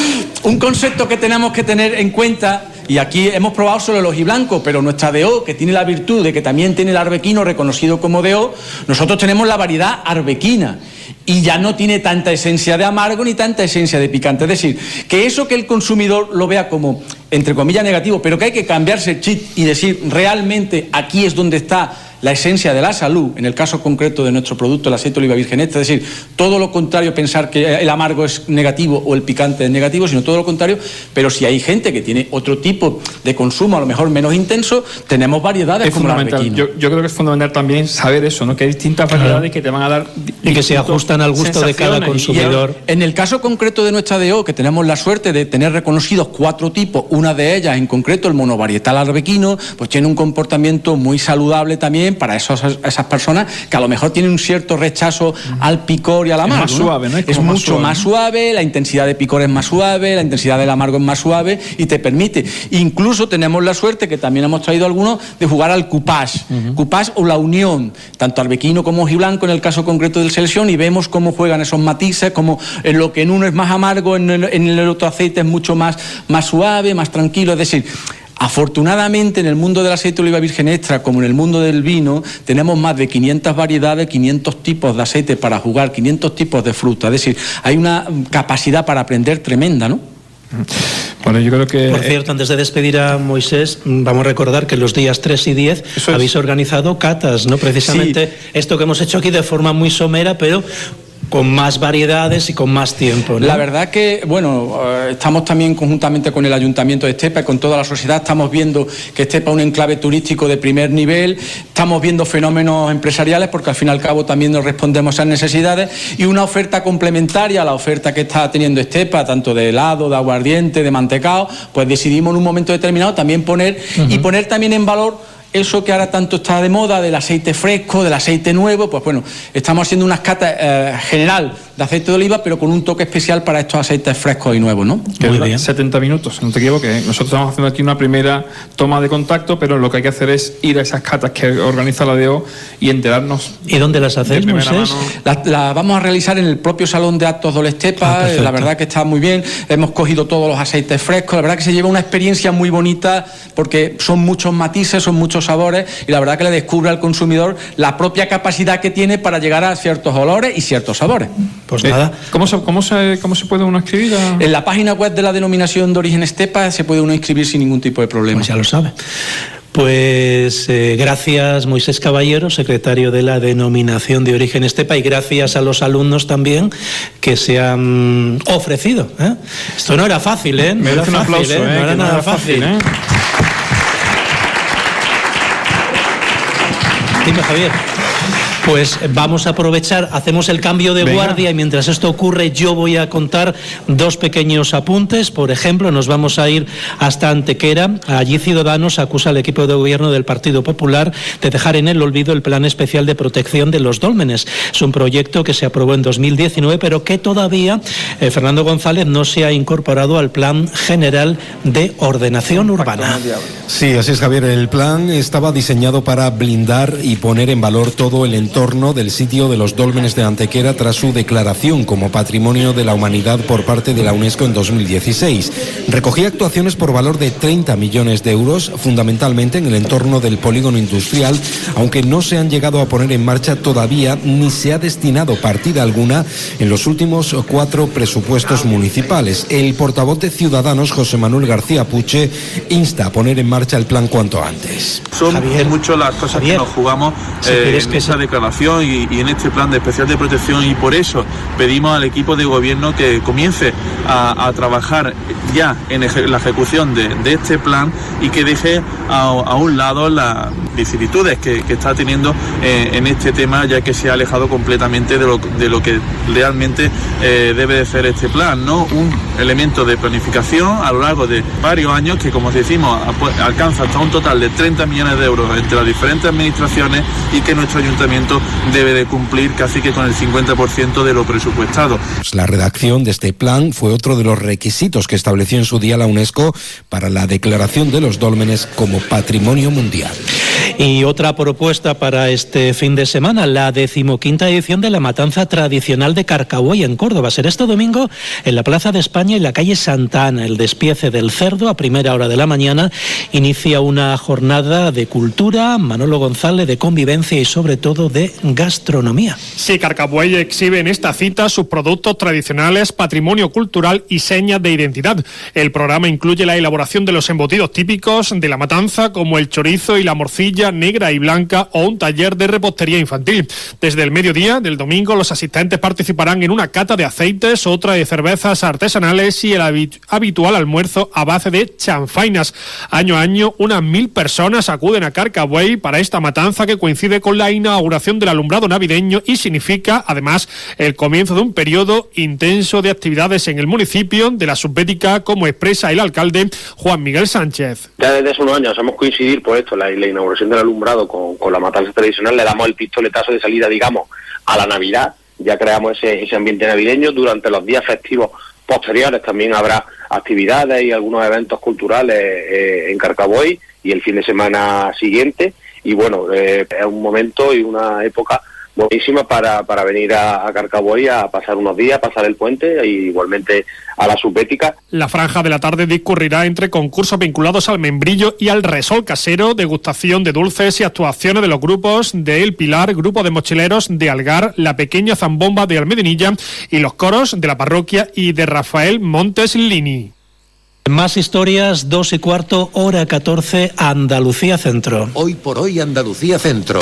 Un concepto que tenemos que tener en cuenta, y aquí hemos probado solo el ojiblanco, pero nuestra D O, que tiene la virtud de que también tiene el arbequino reconocido como D O, nosotros tenemos la variedad arbequina y ya no tiene tanta esencia de amargo ni tanta esencia de picante. Es decir, que eso que el consumidor lo vea como, entre comillas, negativo, pero que hay que cambiarse el chip y decir, realmente aquí es donde está la esencia de la salud, en el caso concreto de nuestro producto, el aceite de oliva virgen extra, es decir, todo lo contrario, pensar que el amargo es negativo o el picante es negativo, sino todo lo contrario. Pero si hay gente que tiene otro tipo de consumo, a lo mejor menos intenso, tenemos variedades es como el arbequino. Yo, yo creo que es fundamental también saber eso, ¿no? Que hay distintas variedades claro. que te van a dar y que se ajustan al gusto de cada consumidor. Y en el caso concreto de nuestra D O, que tenemos la suerte de tener reconocidos cuatro tipos, una de ellas en concreto, el monovarietal arbequino, pues tiene un comportamiento muy saludable también para esos, esas personas que a lo mejor tienen un cierto rechazo al picor y al amargo. Es más suave, ¿no? Es, es mucho más suave, más suave, la intensidad de picor es más suave, la intensidad del amargo es más suave y te permite. Incluso tenemos la suerte, que también hemos traído algunos, de jugar al coupage, uh-huh. coupage o la unión, tanto arbequino como ojiblanco en el caso concreto del selección, y vemos cómo juegan esos matices, como en lo que en uno es más amargo, en el, en el otro aceite es mucho más, más suave, más tranquilo. Es decir, afortunadamente en el mundo del aceite de oliva virgen extra, como en el mundo del vino, tenemos más de quinientas variedades, quinientos tipos de aceite para jugar, quinientos tipos de fruta. Es decir, hay una capacidad para aprender tremenda, ¿no? Bueno, yo creo que... Por cierto, antes de despedir a Moisés, vamos a recordar que los días tres y diez Eso habéis es. organizado catas, ¿no? Precisamente sí. esto que hemos hecho aquí de forma muy somera, pero con más variedades y con más tiempo, ¿no? La verdad que, bueno, eh, estamos también conjuntamente con el Ayuntamiento de Estepa y con toda la sociedad, estamos viendo que Estepa es un enclave turístico de primer nivel, estamos viendo fenómenos empresariales porque al fin y al cabo también nos respondemos a esas necesidades, y una oferta complementaria a la oferta que está teniendo Estepa, tanto de helado, de aguardiente, de mantecado, pues decidimos en un momento determinado también poner uh-huh. y poner también en valor eso que ahora tanto está de moda, del aceite fresco, del aceite nuevo. Pues bueno, estamos haciendo unas catas eh, general de aceite de oliva, pero con un toque especial para estos aceites frescos y nuevos, ¿no? Que dura setenta minutos, no te equivoques. Nosotros estamos haciendo aquí una primera toma de contacto, pero lo que hay que hacer es ir a esas catas que organiza la D O y enterarnos. ¿Y dónde las hacéis, Moisés? La, la vamos a realizar en el propio Salón de Actos de Estepa. Ah, la verdad que está muy bien. Hemos cogido todos los aceites frescos. La verdad que se lleva una experiencia muy bonita porque son muchos matices, son muchos sabores, y la verdad que le descubre al consumidor la propia capacidad que tiene para llegar a ciertos olores y ciertos sabores. Pues nada. ¿Cómo se, cómo se, cómo se puede uno inscribir? A... En la página web de la denominación de origen Estepa se puede uno inscribir sin ningún tipo de problema. Pues ya lo sabe. Pues eh, gracias Moisés Caballero, secretario de la denominación de origen Estepa, y gracias a los alumnos también que se han ofrecido. ¿eh? Esto no era fácil, ¿eh? No Me era un fácil, aplauso, ¿eh? ¿eh? No era que nada no era fácil. fácil ¿eh? Dime, Javier. Pues vamos a aprovechar, hacemos el cambio de Venga. guardia, y mientras esto ocurre yo voy a contar dos pequeños apuntes. Por ejemplo, nos vamos a ir hasta Antequera. Allí Ciudadanos acusa al equipo de gobierno del Partido Popular de dejar en el olvido el Plan Especial de Protección de los Dólmenes. Es un proyecto que se aprobó en dos mil diecinueve, pero que todavía eh, Fernando González no se ha incorporado al Plan General de Ordenación Urbana. Sí, así es, Javier. El plan estaba diseñado para blindar y poner en valor todo el entorno entorno del sitio de los dólmenes de Antequera tras su declaración como Patrimonio de la Humanidad por parte de la UNESCO en dos mil dieciséis. Recogía actuaciones por valor de treinta millones de euros, fundamentalmente en el entorno del polígono industrial, aunque no se han llegado a poner en marcha todavía ni se ha destinado partida alguna en los últimos cuatro presupuestos municipales. El portavoz de Ciudadanos, José Manuel García Puche, insta a poner en marcha el plan cuanto antes. Son mucho las cosas Javier, que nos jugamos eh, en esa declaración y, y en este plan de especial de protección, y por eso pedimos al equipo de gobierno que comience a, a trabajar ya en eje, la ejecución de, de este plan y que deje a, a un lado las vicisitudes que, que está teniendo eh, en este tema, ya que se ha alejado completamente de lo, de lo que realmente eh, debe de ser este plan, ¿no? Un elemento de planificación a lo largo de varios años que, como decimos, alcanza hasta un total de treinta millones de euros entre las diferentes administraciones y que nuestro ayuntamiento debe de cumplir casi que con el cincuenta por ciento de lo presupuestado. La redacción de este plan fue otro de los requisitos que estableció en su día la UNESCO para la declaración de los dólmenes como Patrimonio Mundial. Y otra propuesta para este fin de semana, la decimoquinta edición de la matanza tradicional de Carcagüey en Córdoba. Será este domingo en la Plaza de España y la calle Santa Ana. El despiece del cerdo a primera hora de la mañana inicia una jornada de cultura, Manolo González, de convivencia y sobre todo de gastronomía. Sí, Carcagüey exhibe en esta cita sus productos tradicionales, patrimonio cultural y señas de identidad. El programa incluye la elaboración de los embutidos típicos de la matanza, como el chorizo y la morcilla negra y blanca, o un taller de repostería infantil. Desde el mediodía del domingo, los asistentes participarán en una cata de aceites, otra de cervezas artesanales y el habit- habitual almuerzo a base de chanfainas. Año a año, unas mil personas acuden a Carcagüey para esta matanza, que coincide con la inauguración del alumbrado navideño y significa, además, el comienzo de un periodo intenso de actividades en el municipio de la Subbética, como expresa el alcalde Juan Miguel Sánchez. Ya desde hace unos años hemos coincidir por esto, la, la inauguración del alumbrado con, con la matanza tradicional, le damos el pistoletazo de salida, digamos, a la Navidad. Ya creamos ese, ese ambiente navideño. Durante los días festivos posteriores también habrá actividades y algunos eventos culturales eh, en Carcagüey, y el fin de semana siguiente. Y bueno, eh, es un momento y una época buenísima para, para venir a, a Carcagüey a pasar unos días, pasar el puente, e igualmente a la Subbética. La franja de la tarde discurrirá entre concursos vinculados al membrillo y al resol casero, degustación de dulces y actuaciones de los grupos de El Pilar, Grupo de Mochileros de Algar, La Pequeña Zambomba de Almedinilla y los coros de la parroquia y de Rafael Montes Lini. Más historias, dos y cuarto, hora catorce, Andalucía Centro. Hoy por hoy, Andalucía Centro.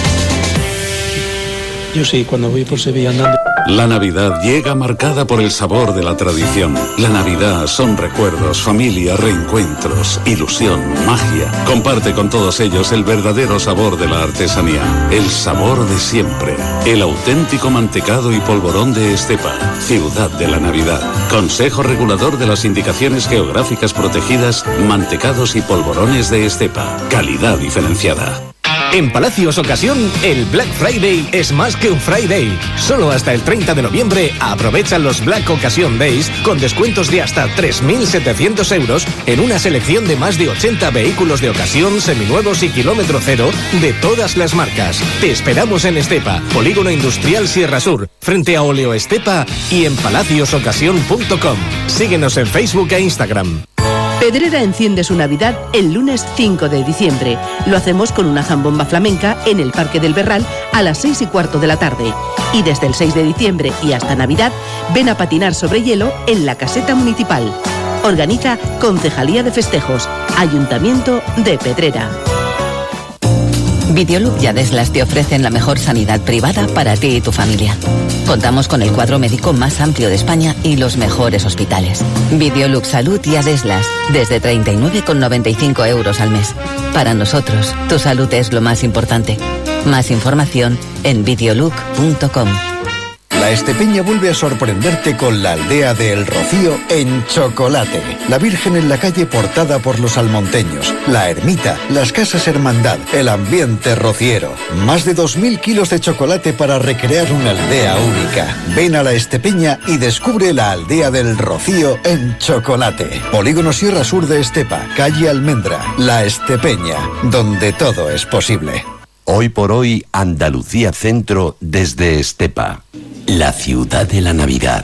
Yo sí, cuando voy por Sevilla andando. La Navidad llega marcada por el sabor de la tradición. La Navidad son recuerdos, familia, reencuentros, ilusión, magia. Comparte con todos ellos el verdadero sabor de la artesanía. El sabor de siempre. El auténtico mantecado y polvorón de Estepa. Ciudad de la Navidad. Consejo Regulador de las Indicaciones Geográficas Protegidas, mantecados y polvorones de Estepa. Calidad diferenciada. En Palacios Ocasión, el Black Friday es más que un Friday. Solo hasta el treinta de noviembre aprovecha los Black Occasion Days con descuentos de hasta tres mil setecientos euros en una selección de más de ochenta vehículos de ocasión, seminuevos y kilómetro cero de todas las marcas. Te esperamos en Estepa, Polígono Industrial Sierra Sur, frente a Oleo Estepa, y en palacios ocasión punto com. Síguenos en Facebook e Instagram. Pedrera enciende su Navidad el lunes cinco de diciembre. Lo hacemos con una zambomba flamenca en el Parque del Berral a las seis y cuarto de la tarde. Y desde el seis de diciembre y hasta Navidad, ven a patinar sobre hielo en la caseta municipal. Organiza Concejalía de Festejos, Ayuntamiento de Pedrera. Videolub y Adeslas te ofrecen la mejor sanidad privada para ti y tu familia. Contamos con el cuadro médico más amplio de España y los mejores hospitales. Videolub Salud y Adeslas, desde treinta y nueve con noventa y cinco euros al mes. Para nosotros, tu salud es lo más importante. Más información en videolub punto com. La Estepeña vuelve a sorprenderte con la aldea de El Rocío en chocolate. La Virgen en la calle portada por los almonteños, la ermita, las casas hermandad, el ambiente rociero. Más de dos mil kilos de chocolate para recrear una aldea única. Ven a la Estepeña y descubre la aldea del Rocío en chocolate. Polígono Sierra Sur de Estepa, calle Almendra, La Estepeña, donde todo es posible. Hoy por hoy, Andalucía Centro desde Estepa, la ciudad de la Navidad.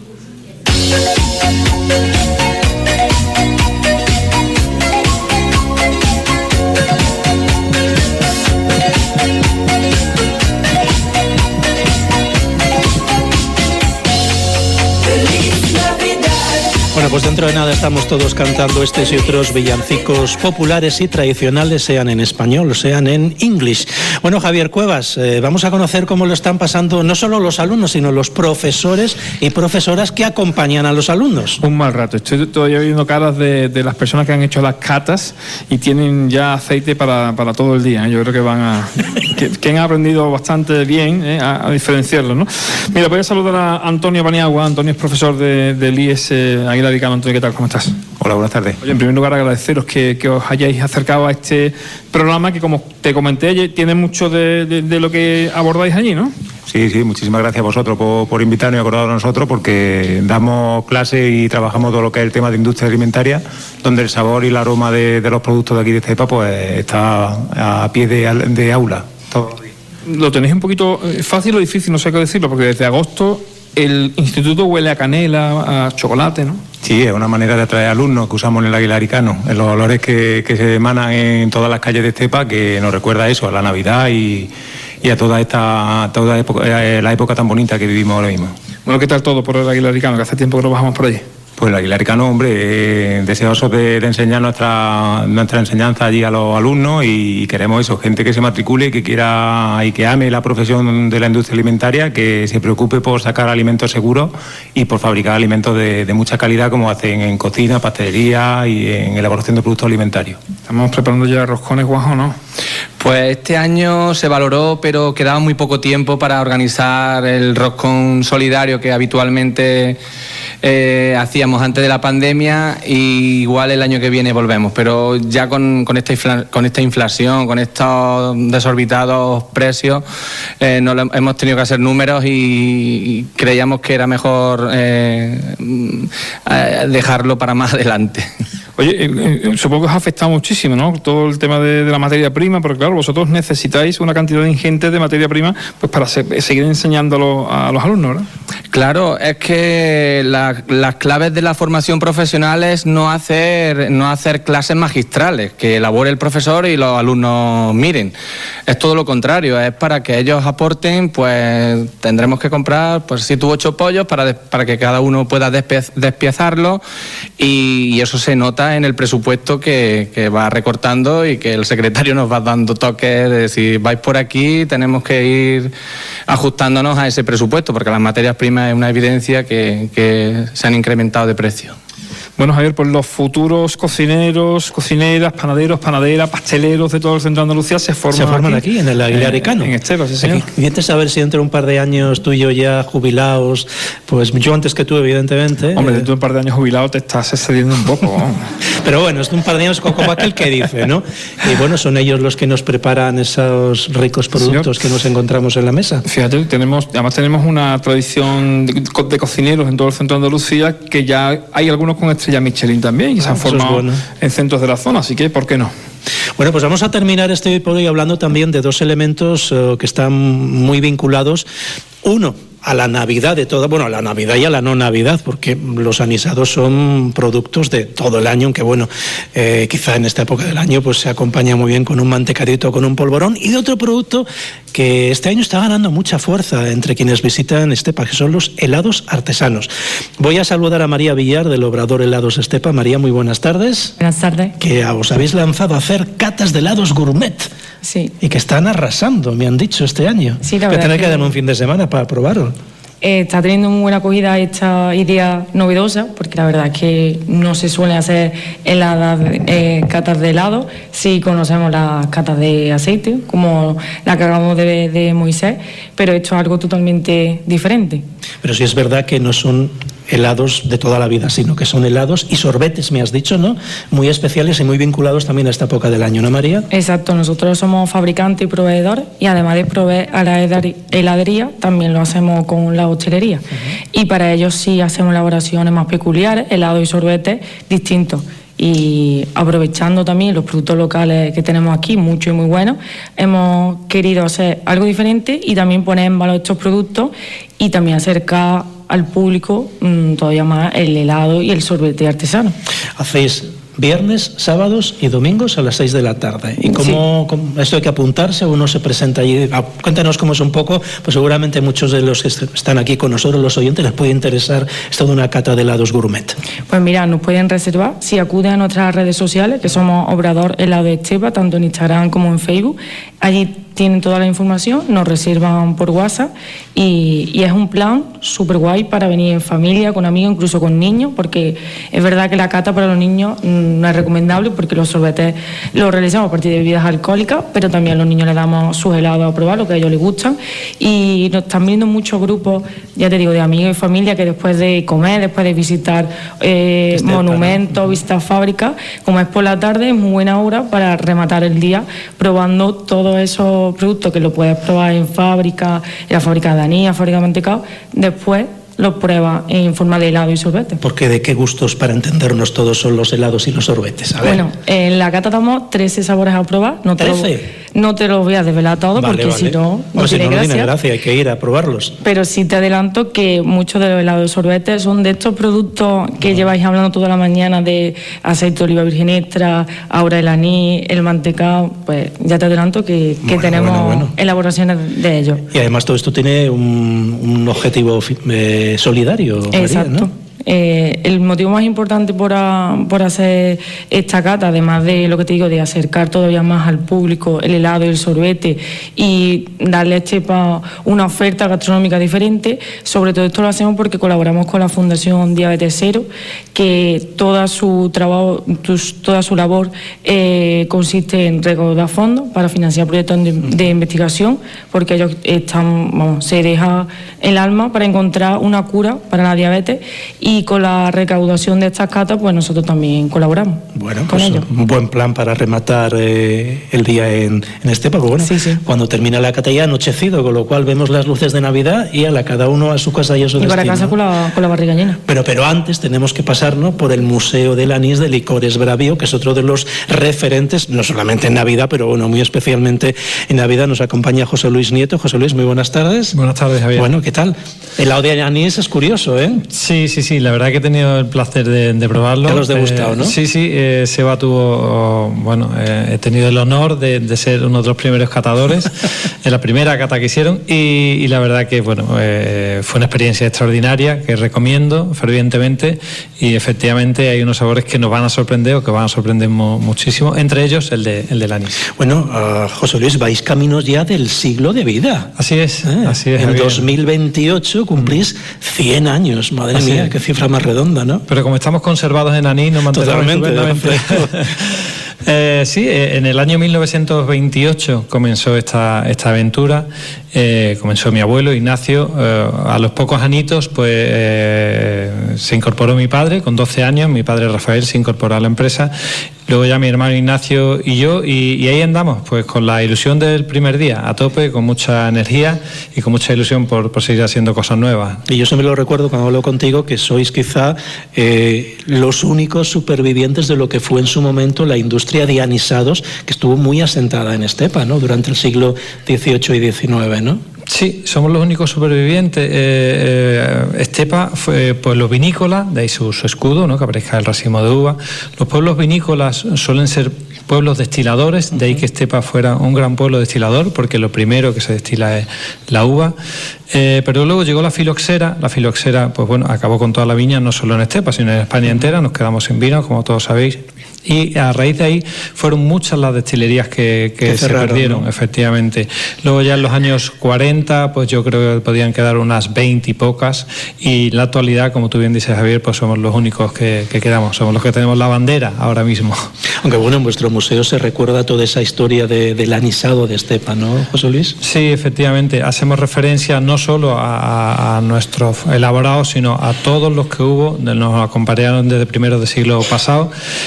Bueno, pues dentro de nada estamos todos cantando estos y otros villancicos populares y tradicionales, sean en español, sean en inglés. Bueno, Javier Cuevas, eh, vamos a conocer cómo lo están pasando no solo los alumnos, sino los profesores y profesoras que acompañan a los alumnos. Un mal rato. Estoy todavía viendo caras de, de las personas que han hecho las catas y tienen ya aceite para, para todo el día, ¿eh? Yo creo que van a... que, que han aprendido bastante bien, ¿eh? a, a diferenciarlo, ¿no? Mira, voy a saludar a Antonio Paniagua. Antonio es profesor de, del I E S Aguilar. Antonio, ¿qué tal? ¿Cómo estás? Hola, buenas tardes. Oye, en primer lugar agradeceros que, que os hayáis acercado a este programa que, como te comenté, tiene mucho de, de, de lo que abordáis allí, ¿no? Sí, sí, muchísimas gracias a vosotros por, por invitarnos y acordaros a nosotros, porque damos clase y trabajamos todo lo que es el tema de industria alimentaria, donde el sabor y el aroma de, de los productos de aquí de Estepa pues está a pie de, de aula. Todo. Lo tenéis un poquito fácil o difícil, no sé qué decirlo, porque desde agosto el instituto huele a canela, a chocolate, ¿no? Sí, es una manera de atraer alumnos que usamos en el aguilaricano, en los olores que, que se emanan en todas las calles de Estepa, que nos recuerda eso, a la Navidad y, y a toda esta toda época, la época tan bonita que vivimos ahora mismo. Bueno, ¿qué tal todo por el aguilaricano? Que hace tiempo que no bajamos por allí. Pues el aguilaricano, hombre, eh, deseosos de, de enseñar nuestra, nuestra enseñanza allí a los alumnos, y queremos eso, gente que se matricule, que quiera y que ame la profesión de la industria alimentaria, que se preocupe por sacar alimentos seguros y por fabricar alimentos de, de mucha calidad, como hacen en cocina, pastelería y en elaboración de productos alimentarios. Estamos preparando ya roscones guajos, ¿no? Pues este año se valoró, pero quedaba muy poco tiempo para organizar el roscón solidario que habitualmente eh, hacíamos antes de la pandemia, y igual el año que viene volvemos, pero ya con, con, esta, infla, con esta inflación, con estos desorbitados precios, eh, no lo, hemos tenido que hacer números y, y creíamos que era mejor eh, dejarlo para más adelante. Oye, eh, supongo que os ha afectado muchísimo, ¿no? Todo el tema de, de la materia prima, porque claro, vosotros necesitáis una cantidad ingente de materia prima pues para se, seguir enseñándolo a los alumnos, ¿verdad? Claro, es que la, las claves de la formación profesional es no hacer, no hacer clases magistrales, que elabore el profesor y los alumnos miren. Es todo lo contrario, es para que ellos aporten, pues tendremos que comprar pues siete u ocho pollos para, de, para que cada uno pueda despie, despiezarlo, y, y eso se nota en el presupuesto que, que va recortando, y que el secretario nos va dando toques de si vais por aquí tenemos que ir ajustándonos a ese presupuesto, porque las materias primas es una evidencia que, que se han incrementado de precio. Bueno, Javier, pues los futuros cocineros, cocineras, panaderos, panaderas, pasteleros de todo el centro de Andalucía se forman, se forman aquí, aquí en el Aguilaricano. En, en Estepa, sí, señor. Mientes a ver si dentro de un par de años tú y yo ya jubilados, pues yo antes que tú, evidentemente. Hombre, dentro de un par de años jubilado te estás excediendo un poco. Pero bueno, es un par de años como aquel que dice, ¿no? Y bueno, son ellos los que nos preparan esos ricos productos, señor, que nos encontramos en la mesa. Fíjate, tenemos, además tenemos una tradición de, de cocineros en todo el centro de Andalucía, que ya hay algunos con estrella Michelin también, y ah, se han formado bueno. en centros de la zona, así que ¿por qué no? Bueno, pues vamos a terminar este hoy por hoy hablando también de dos elementos uh, que están muy vinculados. Uno, a la Navidad de toda, bueno, a la Navidad y a la no Navidad, porque los anisados son productos de todo el año, aunque bueno, eh, quizá en esta época del año pues se acompaña muy bien con un mantecadito, con un polvorón, y de otro producto que este año está ganando mucha fuerza entre quienes visitan Estepa, que son los helados artesanos. Voy a saludar a María Villar, del Obrador Helados Estepa. María, muy buenas tardes. Buenas tardes. Que os habéis lanzado a hacer catas de helados gourmet. Sí. Y que están arrasando, me han dicho, este año. Sí, la que verdad. Tener que que... darme un fin de semana para probarlo. Eh, está teniendo muy buena acogida esta idea novedosa, porque la verdad es que no se suele hacer heladas, eh, catas de helado. Sí conocemos las catas de aceite, como la que hagamos de, de Moisés, pero esto es algo totalmente diferente. Pero sí es verdad que no son helados de toda la vida, sino que son helados y sorbetes, me has dicho, ¿no? Muy especiales y muy vinculados también a esta época del año, ¿no, María? Exacto, nosotros somos fabricantes y proveedores, y además de proveer a la heladería, también lo hacemos con la hostelería. Uh-huh. Y para ellos sí hacemos elaboraciones más peculiares, helados y sorbetes distintos. y aprovechando también los productos locales que tenemos aquí, mucho y muy buenos, hemos querido hacer algo diferente y también poner en valor estos productos y también acercar al público mmm, todavía más el helado y el sorbete artesano. Hacéis viernes, sábados y domingos a las seis de la tarde. ¿Y cómo, sí. cómo esto hay que apuntarse o uno se presenta allí? Ah, cuéntanos cómo es un poco, pues seguramente muchos de los que están aquí con nosotros, los oyentes, les puede interesar esto de una cata de helados gourmet. Pues mira, nos pueden reservar si acuden a nuestras redes sociales, que somos Obrador Helado de Estepa, tanto en Instagram como en Facebook. Allí tienen toda la información, nos reservan por WhatsApp y, y es un plan súper guay para venir en familia, con amigos, incluso con niños, porque es verdad que la cata para los niños no es recomendable porque los sorbetes los realizamos a partir de bebidas alcohólicas, pero también a los niños les damos sus helados a probar, lo que a ellos les gustan, y nos están viendo muchos grupos, ya te digo, de amigos y familia que después de comer, después de visitar eh, este monumentos, visitar fábricas, como es por la tarde, es muy buena hora para rematar el día probando todos esos productos que lo puedes probar en fábrica, en la fábrica de anís, fábrica de mantecado, después los pruebas en forma de helado y sorbete. Porque de qué gustos, para entendernos todos, son los helados y los sorbetes. A ver. Bueno, en la cata damos trece sabores a probar. No te ¿trece? Lo, no te los voy a desvelar todo, vale, porque vale. si no, no, no tiene si no, gracia. No tiene gracia, hay que ir a probarlos. Pero sí te adelanto que muchos de los helados y sorbetes son de estos productos que no. lleváis hablando toda la mañana, de aceite de oliva virgen extra, ahora el anís, el mantecado. Pues ya te adelanto que, que bueno, tenemos bueno, bueno. elaboraciones de ellos. Y además todo esto tiene un, un objetivo eh, solidario. Exacto. María, ¿no? Eh, el motivo más importante por, a, por hacer esta cata, además de lo que te digo, de acercar todavía más al público el helado y el sorbete y darle a Estepa una oferta gastronómica diferente, sobre todo esto lo hacemos porque colaboramos con la Fundación Diabetes Cero, que toda su trabajo, toda su labor eh, consiste en recaudar fondos para financiar proyectos de, de investigación, porque ellos están, vamos, se deja el alma para encontrar una cura para la diabetes, y Y con la recaudación de estas catas, pues nosotros también colaboramos. Bueno, pues ellos. Un buen plan para rematar eh, el día en, en Estepa. Pues bueno, sí, sí. Cuando termina la cata ya ha anochecido, con lo cual vemos las luces de Navidad y a la cada uno a su casa y a su destino. Y para casa con la, con la barriga llena. Pero, pero antes tenemos que pasarnos por el Museo del Anís de Licores Bravío, que es otro de los referentes, no solamente en Navidad, pero bueno, muy especialmente en Navidad. Nos acompaña José Luis Nieto. José Luis, muy buenas tardes. Buenas tardes, Javier. Bueno, ¿qué tal? El helado de anís es curioso, ¿eh? Sí, sí, sí. La verdad que he tenido el placer de, de probarlo. Ya los he degustado, eh, ¿no? Sí, sí. Eh, Seba tuvo, bueno, eh, he tenido el honor de, de ser uno de los primeros catadores en la primera cata que hicieron y, y la verdad que, bueno, eh, fue una experiencia extraordinaria que recomiendo fervientemente y efectivamente hay unos sabores que nos van a sorprender o que van a sorprender mo, muchísimo, entre ellos el, de, el del anís. Bueno, uh, José Luis, vais caminos ya del siglo de vida. Así es, eh, así es. En Javier. dos mil veintiocho cumplís cien años, madre así mía, es. Qué cifra más redonda, ¿no? Pero como estamos conservados en anís, nos mantenemos estupendamente. Eh, sí, en el año mil novecientos veintiocho comenzó esta, esta aventura. Eh, comenzó mi abuelo Ignacio. Eh, a los pocos añitos pues eh, se incorporó mi padre con doce años. Mi padre Rafael se incorporó a la empresa. Luego ya mi hermano Ignacio y yo, y, y ahí andamos, pues con la ilusión del primer día, a tope, con mucha energía y con mucha ilusión por, por seguir haciendo cosas nuevas. Y yo siempre lo recuerdo cuando hablo contigo, que sois quizá eh, los únicos supervivientes de lo que fue en su momento la industria de anisados, que estuvo muy asentada en Estepa, ¿no? Durante el siglo dieciocho y diecinueve, ¿no? Sí, somos los únicos supervivientes. Eh, eh, Estepa fue pueblo vinícola, de ahí su, su escudo, ¿no? Que aparezca el racimo de uva. Los pueblos vinícolas suelen ser pueblos destiladores, de ahí que Estepa fuera un gran pueblo destilador, porque lo primero que se destila es la uva. Eh, pero luego llegó la filoxera. La filoxera, pues bueno, acabó con toda la viña, no solo en Estepa, sino en España entera. Nos quedamos sin vino, como todos sabéis. Y a raíz de ahí fueron muchas las destilerías que, que, que se cerraron, perdieron, ¿no? Efectivamente. Luego ya en los años cuarenta, pues yo creo que podían quedar unas veinte y pocas. Y en la actualidad, como tú bien dices, Javier, pues somos los únicos que, que quedamos. Somos los que tenemos la bandera ahora mismo. Aunque bueno, en vuestro museo se recuerda toda esa historia de, del anisado de Estepa, ¿no, José Luis? Sí, efectivamente. Hacemos referencia no solo a, a nuestros elaborados, sino a todos los que hubo. Nos acompañaron desde primeros del siglo pasado. Y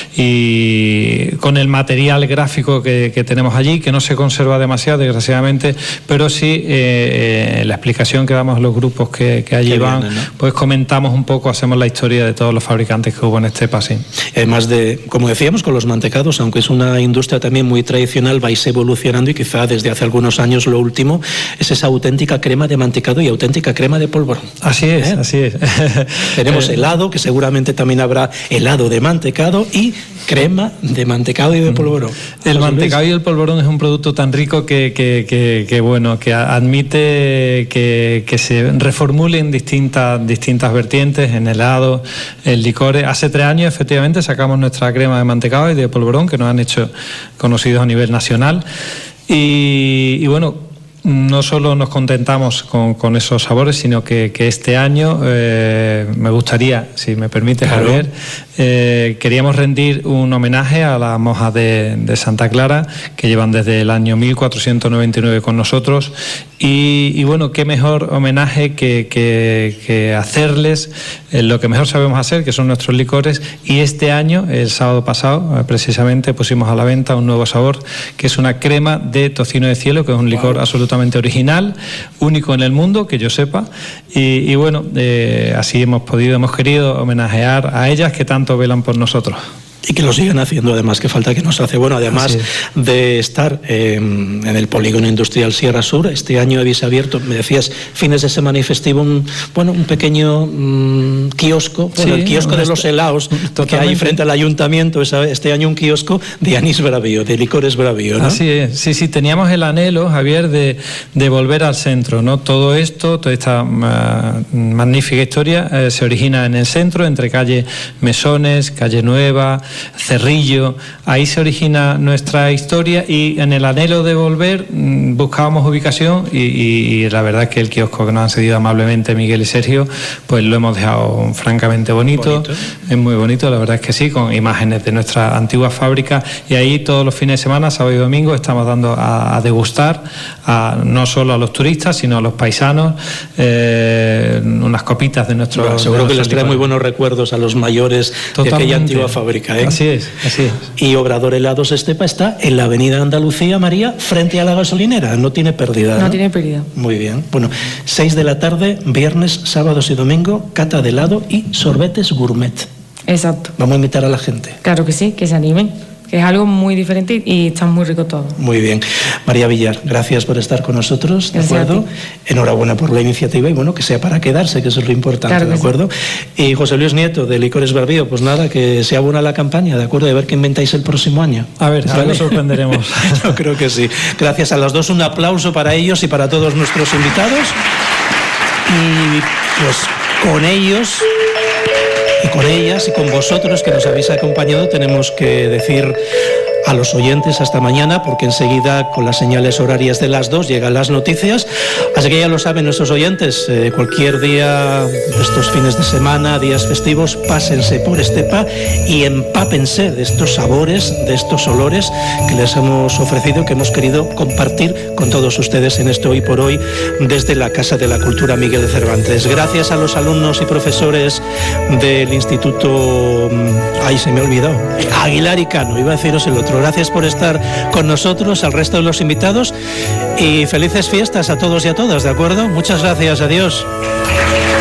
y con el material gráfico que, que tenemos allí, que no se conserva demasiado, desgraciadamente, pero sí eh, la explicación que damos a los grupos que, que allí van, ¿no? Pues comentamos un poco, hacemos la historia de todos los fabricantes que hubo en Estepa, sí. Además de, como decíamos, con los mantecados, aunque es una industria también muy tradicional, vais evolucionando y quizá desde hace algunos años lo último es esa auténtica crema de mantecado y auténtica crema de polvorón. Así es, ¿eh? Así es. Tenemos helado, que seguramente también habrá helado de mantecado y crema de mantecado y de polvorón. El mantecado y el polvorón es un producto tan rico que, que, que, que bueno, que admite que, que se reformulen distintas, distintas vertientes en helado, en licores. Hace tres años, efectivamente, sacamos nuestra crema de mantecado y de polvorón, que nos han hecho conocidos a nivel nacional. Y, y bueno, no solo nos contentamos con, con esos sabores, sino que, que este año eh, me gustaría, si me permite, claro, Javier, eh, queríamos rendir un homenaje a las monjas de, de Santa Clara, que llevan desde el año mil cuatrocientos noventa y nueve con nosotros. Y, y bueno, qué mejor homenaje que, que, que hacerles eh, lo que mejor sabemos hacer, que son nuestros licores. Y este año, el sábado pasado, eh, precisamente pusimos a la venta un nuevo sabor, que es una crema de tocino de cielo, que es un licor wow. absolutamente original, único en el mundo, que yo sepa. Y, y bueno, eh, así hemos podido, hemos querido homenajear a ellas que tanto velan por nosotros. Y que lo siguen haciendo, además, que falta que nos hace. Bueno, además de estar eh, en el polígono industrial Sierra Sur, este año habéis abierto, me decías, fines de semana y festivo, un, bueno, un pequeño mmm, kiosco, bueno, sí, el kiosco de los helados, que hay frente al ayuntamiento, este año un kiosco de anís bravío, de licores bravío, ¿no? Así es, sí, sí, teníamos el anhelo, Javier, de, de volver al centro, ¿no? Todo esto, toda esta uh, magnífica historia eh, se origina en el centro, entre calle Mesones, calle Nueva, Cerrillo. Ahí se origina nuestra historia, y en el anhelo de volver buscábamos ubicación y, y, y la verdad es que el kiosco que nos han cedido amablemente Miguel y Sergio, pues lo hemos dejado francamente bonito, bonito. Es muy bonito, la verdad es que sí, con imágenes de nuestra antigua fábrica, y ahí todos los fines de semana, sábado y domingo, estamos dando a, a degustar a, no solo a los turistas, sino a los paisanos, eh, unas copitas de nuestro... Bueno, seguro de que les trae muy buenos recuerdos a los mayores Totalmente. De aquella antigua fábrica, ¿eh? Así es, así es. Y Obrador Helados Estepa está en la avenida Andalucía, María, frente a la gasolinera. No tiene pérdida, ¿no? No tiene pérdida. Muy bien. Bueno, seis de la tarde, viernes, sábados y domingo, cata de helado y sorbetes gourmet. Exacto. Vamos a invitar a la gente. Claro que sí, que se animen, que es algo muy diferente y está muy rico todo. Muy bien. María Villar, gracias por estar con nosotros, ¿de gracias acuerdo? Enhorabuena por la iniciativa y bueno, que sea para quedarse, que eso es lo importante, claro, ¿de acuerdo? Sí. Y José Luis Nieto, de Licores Bravío, pues nada, que sea buena la campaña, ¿de acuerdo? De ver qué inventáis el próximo año. A ver, ¿vale? A ver, nos sorprenderemos. Yo creo que sí. Gracias a los dos, un aplauso para ellos y para todos nuestros invitados. Y pues con ellos... Y con ellas y con vosotros que nos habéis acompañado tenemos que decir a los oyentes hasta mañana, porque enseguida con las señales horarias de las dos llegan las noticias, así que ya lo saben nuestros oyentes, eh, cualquier día de estos fines de semana, días festivos, pásense por Estepa y empápense de estos sabores, de estos olores que les hemos ofrecido, que hemos querido compartir con todos ustedes en este Hoy por Hoy desde la Casa de la Cultura Miguel de Cervantes. Gracias a los alumnos y profesores del Instituto, ay, se me ha olvidado, Aguilar y Cano, iba a deciros el otro. Gracias por estar con nosotros, al resto de los invitados, y felices fiestas a todos y a todas, ¿de acuerdo? Muchas gracias, adiós.